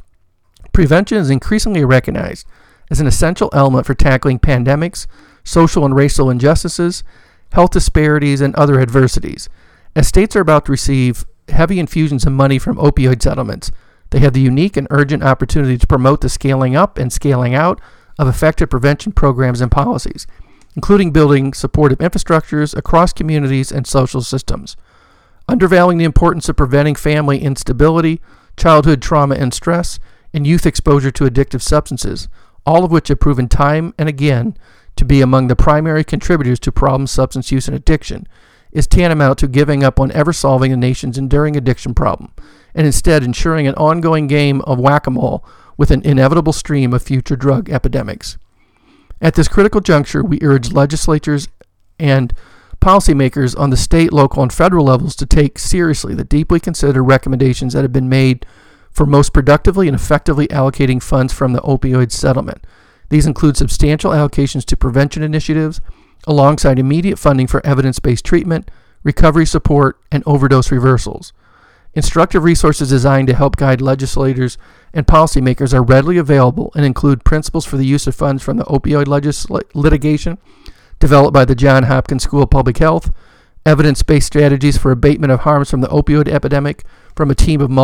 Prevention is increasingly recognized as an essential element for tackling pandemics, social and racial injustices, health disparities, and other adversities. As states are about to receive heavy infusions of money from opioid settlements, they have the unique and urgent opportunity to promote the scaling up and scaling out of effective prevention programs and policies, including building supportive infrastructures across communities and social systems. Undervaluing the importance of preventing family instability, childhood trauma and stress, and youth exposure to addictive substances, all of which have proven time and again to be among the primary contributors to problem substance use and addiction, is tantamount to giving up on ever solving the nation's enduring addiction problem, and instead ensuring an ongoing game of whack-a-mole with an inevitable stream of future drug epidemics. At this critical juncture, we urge legislatures and policymakers on the state, local, and federal levels to take seriously the deeply considered recommendations that have been made for most productively and effectively allocating funds from the opioid settlement. These include substantial allocations to prevention initiatives, alongside immediate funding for evidence-based treatment, recovery support, and overdose reversals. Instructive resources designed to help guide legislators and policymakers are readily available and include principles for the use of funds from the opioid litigation developed by the Johns Hopkins School of Public Health, evidence-based strategies for abatement of harms from the opioid epidemic from a team of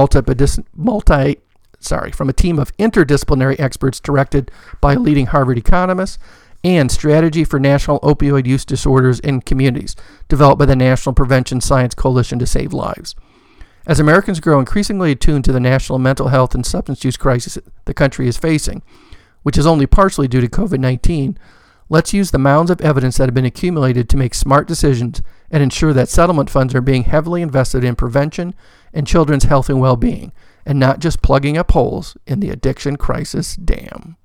interdisciplinary experts directed by a leading Harvard economist, and strategy for national opioid use disorders in communities developed by the National Prevention Science Coalition to Save Lives. As Americans grow increasingly attuned to the national mental health and substance use crisis the country is facing, which is only partially due to COVID-19, let's use the mounds of evidence that have been accumulated to make smart decisions and ensure that settlement funds are being heavily invested in prevention and children's health and well-being, and not just plugging up holes in the addiction crisis dam.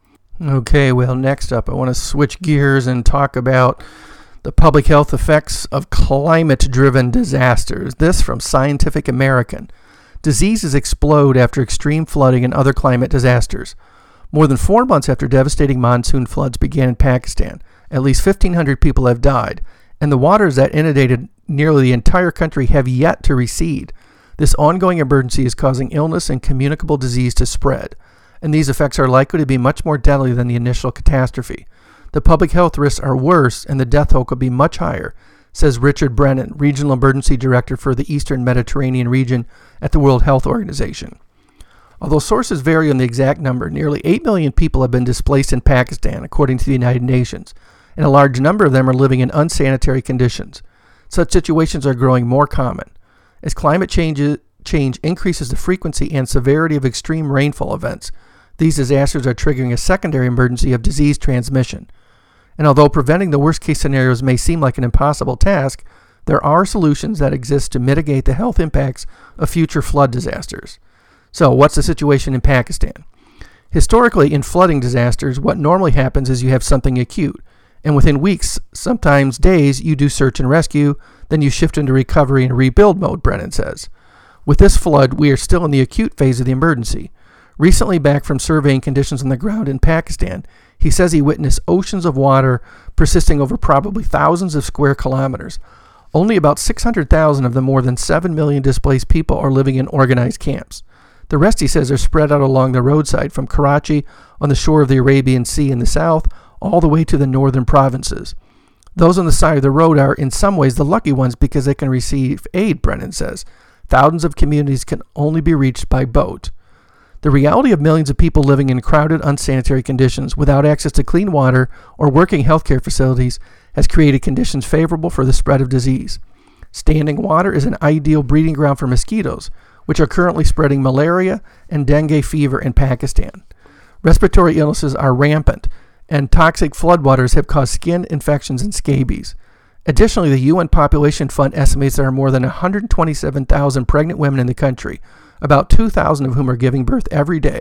Okay, well, next up, I want to switch gears and talk about the public health effects of climate-driven disasters. This from Scientific American. Diseases explode after extreme flooding and other climate disasters. More than 4 months after devastating monsoon floods began in Pakistan, at least 1,500 people have died, and the waters that inundated nearly the entire country have yet to recede. This ongoing emergency is causing illness and communicable disease to spread, and these effects are likely to be much more deadly than the initial catastrophe. The public health risks are worse, and the death toll could be much higher, says Richard Brennan, Regional Emergency Director for the Eastern Mediterranean region at the World Health Organization. Although sources vary on the exact number, nearly 8 million people have been displaced in Pakistan, according to the United Nations, and a large number of them are living in unsanitary conditions. Such situations are growing more common. As climate change increases the frequency and severity of extreme rainfall events, these disasters are triggering a secondary emergency of disease transmission. And although preventing the worst-case scenarios may seem like an impossible task, there are solutions that exist to mitigate the health impacts of future flood disasters. So, what's the situation in Pakistan? Historically, in flooding disasters, what normally happens is you have something acute, and within weeks, sometimes days, you do search and rescue, then you shift into recovery and rebuild mode, Brennan says. With this flood, we are still in the acute phase of the emergency. Recently back from surveying conditions on the ground in Pakistan, he says he witnessed oceans of water persisting over probably thousands of square kilometers. Only about 600,000 of the more than 7 million displaced people are living in organized camps. The rest, he says, are spread out along the roadside from Karachi on the shore of the Arabian Sea in the south all the way to the northern provinces. Those on the side of the road are, in some ways, the lucky ones because they can receive aid, Brennan says. Thousands of communities can only be reached by boat. The reality of millions of people living in crowded, unsanitary conditions without access to clean water or working healthcare facilities has created conditions favorable for the spread of disease. Standing water is an ideal breeding ground for mosquitoes, which are currently spreading malaria and dengue fever in Pakistan. Respiratory illnesses are rampant, and toxic floodwaters have caused skin infections and scabies. Additionally, the UN Population Fund estimates there are more than 127,000 pregnant women in the country, about 2,000 of whom are giving birth every day.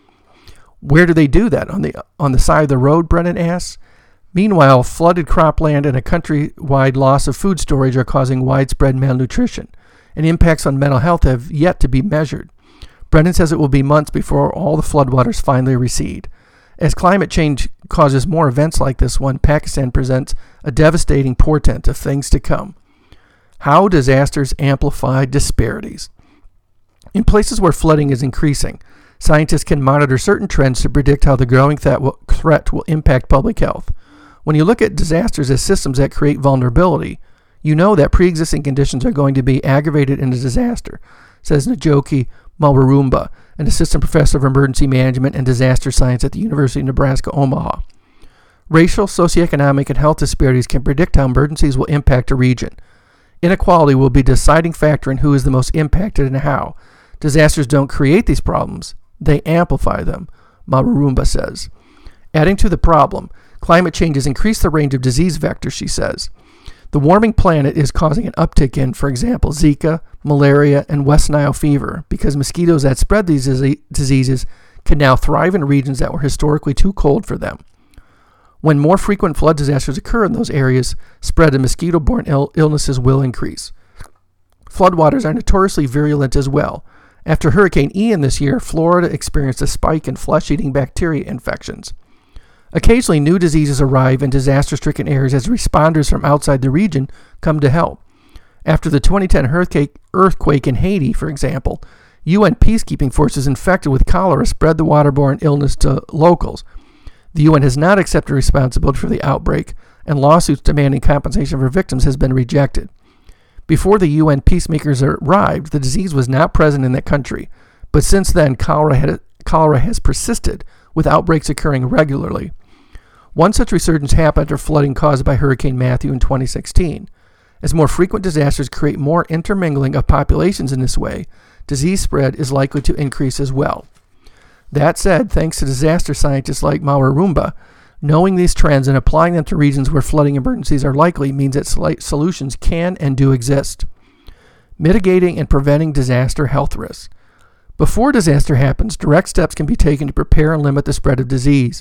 Where do they do that? On the side of the road, Brennan asks. Meanwhile, flooded cropland and a countrywide loss of food storage are causing widespread malnutrition, and impacts on mental health have yet to be measured. Brennan says it will be months before all the floodwaters finally recede. As climate change causes more events like this one, Pakistan presents a devastating portent of things to come. How disasters amplify disparities. In places where flooding is increasing, scientists can monitor certain trends to predict how the growing threat will impact public health. When you look at disasters as systems that create vulnerability, you know that pre-existing conditions are going to be aggravated in a disaster, says Njoki Malwarumba, an assistant professor of emergency management and disaster science at the University of Nebraska, Omaha. Racial, socioeconomic, and health disparities can predict how emergencies will impact a region. Inequality will be a deciding factor in who is the most impacted and how. Disasters don't create these problems, they amplify them, Malwarumba says. Adding to the problem, climate change has increased the range of disease vectors, she says. The warming planet is causing an uptick in, for example, Zika, malaria, and West Nile fever, because mosquitoes that spread these diseases can now thrive in regions that were historically too cold for them. When more frequent flood disasters occur in those areas, spread of mosquito-borne illnesses will increase. Floodwaters are notoriously virulent as well. After Hurricane Ian this year, Florida experienced a spike in flesh-eating bacteria infections. Occasionally, new diseases arrive in disaster-stricken areas as responders from outside the region come to help. After the 2010 earthquake in Haiti, for example, UN peacekeeping forces infected with cholera spread the waterborne illness to locals. The UN has not accepted responsibility for the outbreak, and lawsuits demanding compensation for victims has been rejected. Before the UN peacemakers arrived, the disease was not present in that country, but since then, cholera has persisted, with outbreaks occurring regularly. One such resurgence happened after flooding caused by Hurricane Matthew in 2016. As more frequent disasters create more intermingling of populations in this way, disease spread is likely to increase as well. That said, thanks to disaster scientists like Malwarumba, Knowing these trends and applying them to regions where flooding emergencies are likely means that solutions can and do exist. Mitigating and preventing disaster health risks. Before disaster happens, direct steps can be taken to prepare and limit the spread of disease.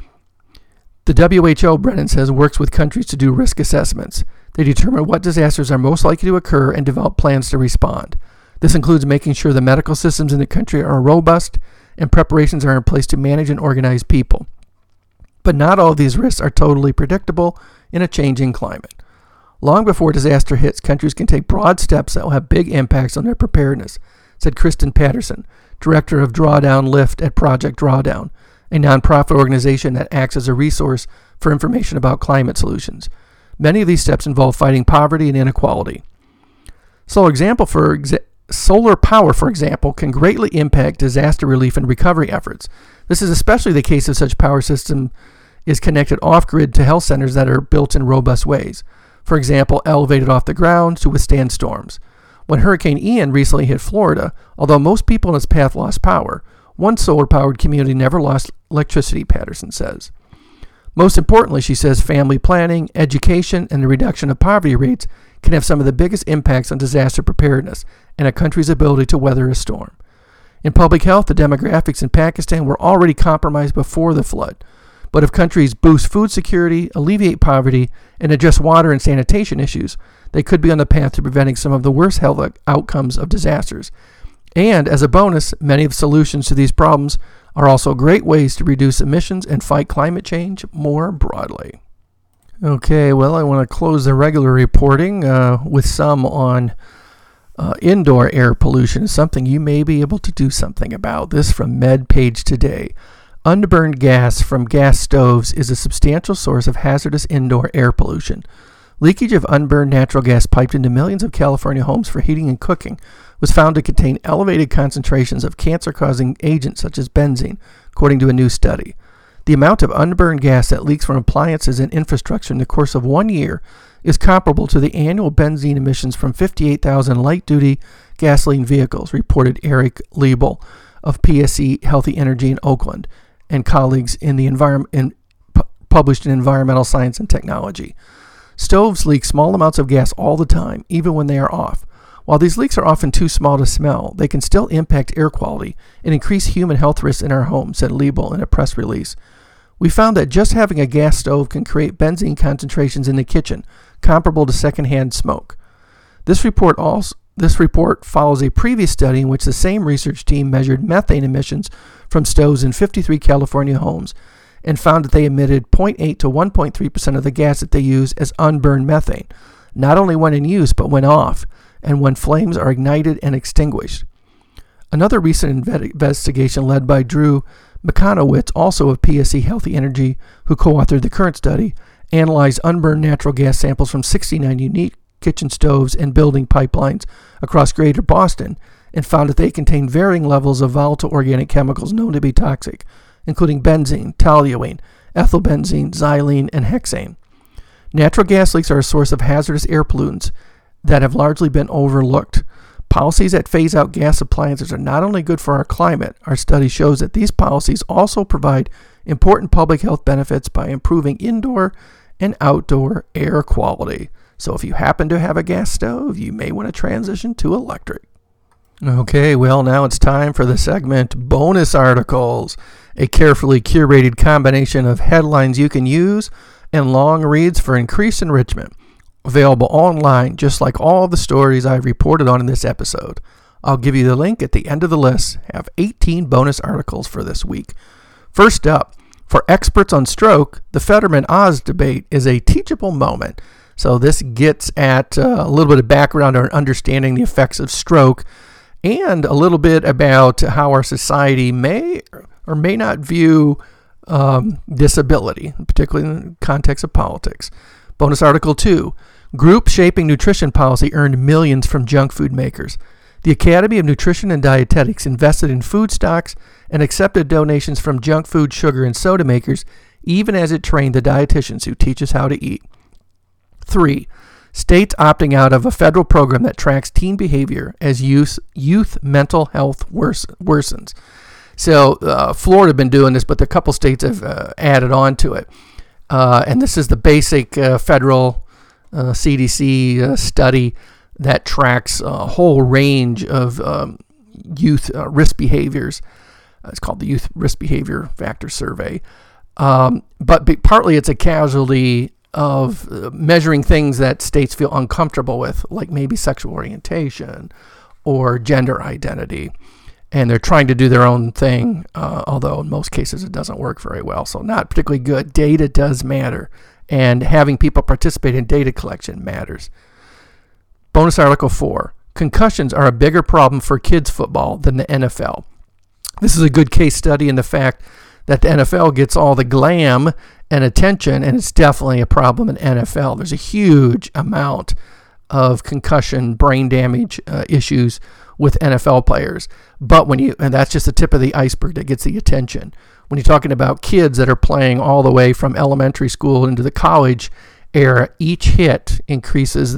The WHO, Brennan says, works with countries to do risk assessments. They determine what disasters are most likely to occur and develop plans to respond. This includes making sure the medical systems in the country are robust and preparations are in place to manage and organize people. But not all of these risks are totally predictable in a changing climate. Long before disaster hits, countries can take broad steps that will have big impacts on their preparedness, said Kristen Patterson, director of Drawdown Lift at Project Drawdown, a nonprofit organization that acts as a resource for information about climate solutions. Many of these steps involve fighting poverty and inequality. Solar power, for example, can greatly impact disaster relief and recovery efforts. This is especially the case if such power system is connected off-grid to health centers that are built in robust ways. For example, elevated off the ground to withstand storms. When Hurricane Ian recently hit Florida, although most people in its path lost power, one solar-powered community never lost electricity, Patterson says. Most importantly, she says, family planning, education, and the reduction of poverty rates can have some of the biggest impacts on disaster preparedness and a country's ability to weather a storm. In public health, the demographics in Pakistan were already compromised before the flood. But if countries boost food security, alleviate poverty, and address water and sanitation issues, they could be on the path to preventing some of the worst health outcomes of disasters. And as a bonus, many of the solutions to these problems are also great ways to reduce emissions and fight climate change more broadly. Okay, well, I want to close the regular reporting with some on indoor air pollution, something you may be able to do something about. This from MedPage Today. Unburned gas from gas stoves is a substantial source of hazardous indoor air pollution. Leakage of unburned natural gas piped into millions of California homes for heating and cooking was found to contain elevated concentrations of cancer-causing agents such as benzene, according to a new study. The amount of unburned gas that leaks from appliances and infrastructure in the course of 1 year is comparable to the annual benzene emissions from 58,000 light-duty gasoline vehicles, reported Eric Liebel of PSE Healthy Energy in Oakland and colleagues in the published in Environmental Science and Technology. Stoves leak small amounts of gas all the time, even when they are off. While these leaks are often too small to smell, they can still impact air quality and increase human health risks in our homes, said Liebel in a press release. We found that just having a gas stove can create benzene concentrations in the kitchen, comparable to secondhand smoke. This report follows a previous study in which the same research team measured methane emissions from stoves in 53 California homes and found that they emitted 0.8 to 1.3% of the gas that they use as unburned methane, not only when in use but when off, and when flames are ignited and extinguished. Another recent investigation led by Drew Mekanowitz, also of PSE Healthy Energy, who co-authored the current study, analyzed unburned natural gas samples from 69 unique kitchen stoves and building pipelines across greater Boston and found that they contain varying levels of volatile organic chemicals known to be toxic, including benzene, toluene, ethylbenzene, xylene, and hexane. Natural gas leaks are a source of hazardous air pollutants that have largely been overlooked. Policies that phase out gas appliances are not only good for our climate, our study shows that these policies also provide important public health benefits by improving indoor and outdoor air quality. So if you happen to have a gas stove, you may want to transition to electric. Okay, well, now it's time for the segment Bonus Articles, a carefully curated combination of headlines you can use and long reads for increased enrichment. Available online, just like all the stories I've reported on in this episode. I'll give you the link at the end of the list. Have 18 bonus articles for this week. First up, for experts on stroke, the Fetterman-Oz debate is a teachable moment. So this gets at a little bit of background on understanding the effects of stroke and a little bit about how our society may or may not view disability, particularly in the context of politics. Bonus Article 2, Group Shaping Nutrition Policy earned millions from junk food makers. The Academy of Nutrition and Dietetics invested in food stocks and accepted donations from junk food, sugar, and soda makers, even as it trained the dietitians who teach us how to eat. 3. States opting out of a federal program that tracks teen behavior as youth mental health worsens. So Florida had been doing this, but a couple states have added on to it. And this is the basic federal CDC study that tracks a whole range of youth risk behaviors. It's called the Youth Risk Behavior Factor Survey. But partly it's a casualty of measuring things that states feel uncomfortable with, like maybe sexual orientation or gender identity. And they're trying to do their own thing, although in most cases it doesn't work very well. So not particularly good. Data does matter, and having people participate in data collection matters. Bonus Article 4. Concussions are a bigger problem for kids football than the NFL. This is a good case study in the fact that the NFL gets all the glam and attention, and it's definitely a problem in NFL. There's a huge amount of concussion, brain damage issues with NFL players. But and that's just the tip of the iceberg that gets the attention. When you're talking about kids that are playing all the way from elementary school into the college era, each hit increases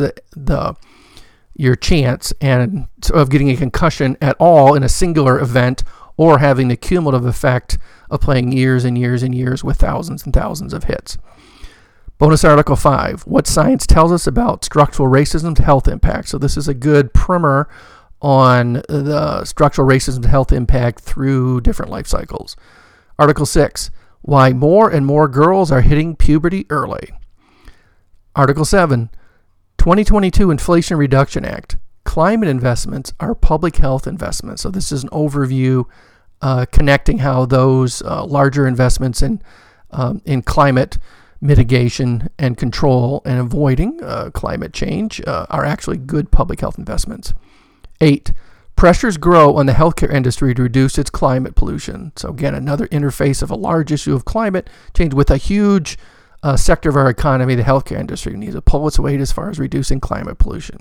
your chance of getting a concussion at all in a singular event, or having the cumulative effect of playing years and years and years with thousands and thousands of hits. Bonus Article 5. What science tells us about structural racism's health impact. So this is a good primer on the structural racism's health impact through different life cycles. Article 6. Why more and more girls are hitting puberty early. Article 7. 2022 Inflation Reduction Act. Climate investments are public health investments. So this is an overview connecting how those larger investments in climate mitigation and control and avoiding climate change are actually good public health investments. 8. Pressures grow on the healthcare industry to reduce its climate pollution. So again, another interface of a large issue of climate change with a huge sector of our economy, the healthcare industry, needs to pull its weight as far as reducing climate pollution.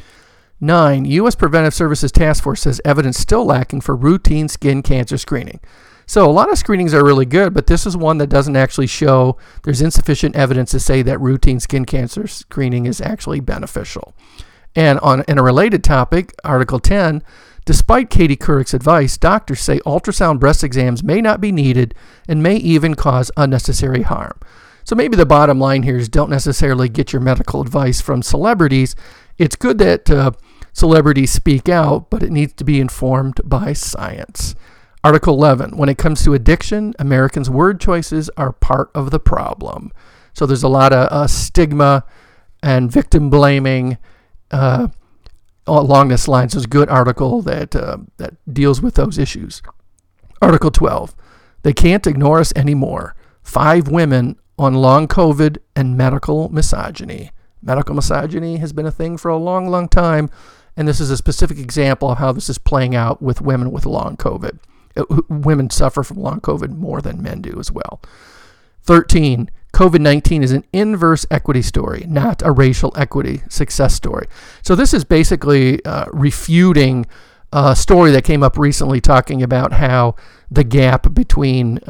9. U.S. Preventive Services Task Force says evidence still lacking for routine skin cancer screening. So a lot of screenings are really good, but this is one that doesn't actually show there's insufficient evidence to say that routine skin cancer screening is actually beneficial. And in a related topic, Article 10, despite Katie Couric's advice, doctors say ultrasound breast exams may not be needed and may even cause unnecessary harm. So maybe the bottom line here is don't necessarily get your medical advice from celebrities. It's good that celebrities speak out, but it needs to be informed by science. Article 11, when it comes to addiction, Americans' word choices are part of the problem. So there's a lot of stigma and victim blaming along this line. So it's a good article that deals with those issues. Article 12, they can't ignore us anymore. 5 women on long COVID and medical misogyny. Medical misogyny has been a thing for a long, long time, and this is a specific example of how this is playing out with women with long COVID. Women suffer from long COVID more than men do as well. 13, COVID-19 is an inverse equity story, not a racial equity success story. So this is basically refuting a story that came up recently talking about how the gap between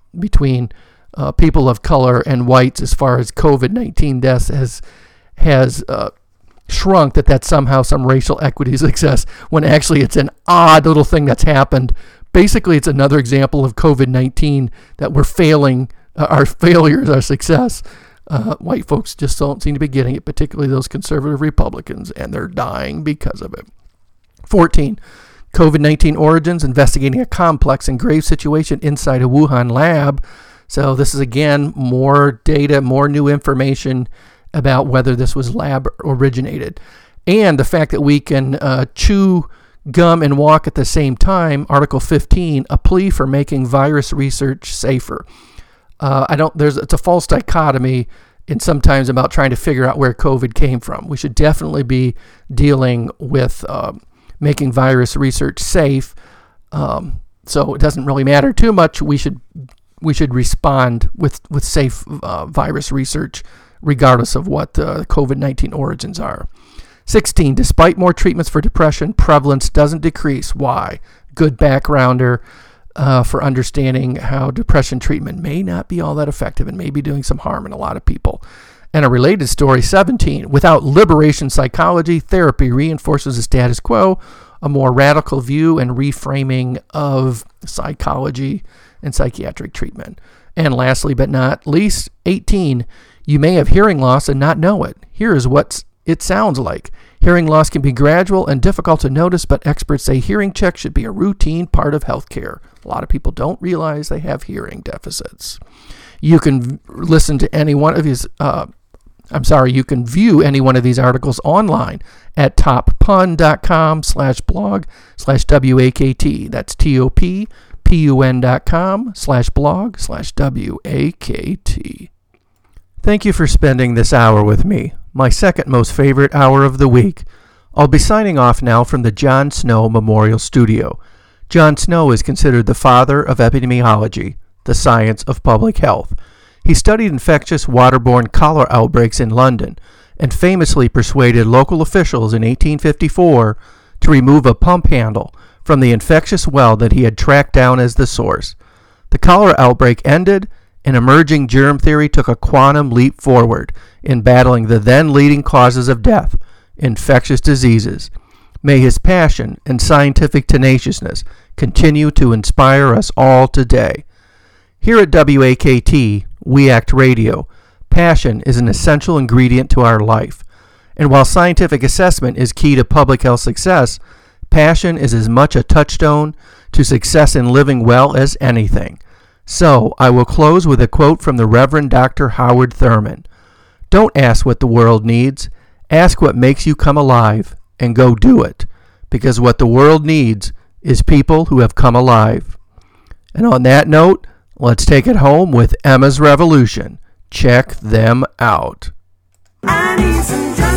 people of color and whites as far as COVID-19 deaths has shrunk, that's somehow some racial equity success, when actually it's an odd little thing that's happened. Basically, it's another example of COVID-19 that we're failing. Our failures, our success. White folks just don't seem to be getting it, particularly those conservative Republicans, and they're dying because of it. 14, COVID-19 origins, investigating a complex and grave situation inside a Wuhan lab. So this is, again, more data, more new information about whether this was lab originated. And the fact that we can chew gum and walk at the same time. Article 15, a plea for making virus research safer. It's a false dichotomy in sometimes about trying to figure out where COVID came from. We should definitely be dealing with making virus research safe. So it doesn't really matter too much. We should respond with safe virus research, regardless of what the COVID-19 origins are. 16, despite more treatments for depression, prevalence doesn't decrease. Why? Good backgrounder for understanding how depression treatment may not be all that effective and may be doing some harm in a lot of people. And a related story, 17. Without liberation psychology, therapy reinforces the status quo, a more radical view and reframing of psychology and psychiatric treatment. And lastly, but not least, 18. You may have hearing loss and not know it. Here is what it sounds like. Hearing loss can be gradual and difficult to notice, but experts say hearing checks should be a routine part of healthcare. A lot of people don't realize they have hearing deficits. You can listen to any one of these, you can view any one of these articles online at toppun.com/blog/WAKT. That's toppun.com/blog/WAKT. Thank you for spending this hour with me, my second most favorite hour of the week. I'll be signing off now from the John Snow Memorial Studio. John Snow is considered the father of epidemiology, the science of public health. He studied infectious waterborne cholera outbreaks in London and famously persuaded local officials in 1854 to remove a pump handle from the infectious well that he had tracked down as the source. The cholera outbreak ended, and emerging germ theory took a quantum leap forward in battling the then leading causes of death, infectious diseases. May his passion and scientific tenaciousness continue to inspire us all today. Here at WAKT, We Act Radio, passion is an essential ingredient to our life. And while scientific assessment is key to public health success, passion is as much a touchstone to success in living well as anything. So, I will close with a quote from the Reverend Dr. Howard Thurman. Don't ask what the world needs. Ask what makes you come alive, and go do it. Because what the world needs is people who have come alive. And on that note, let's take it home with Emma's Revolution. Check them out. I need some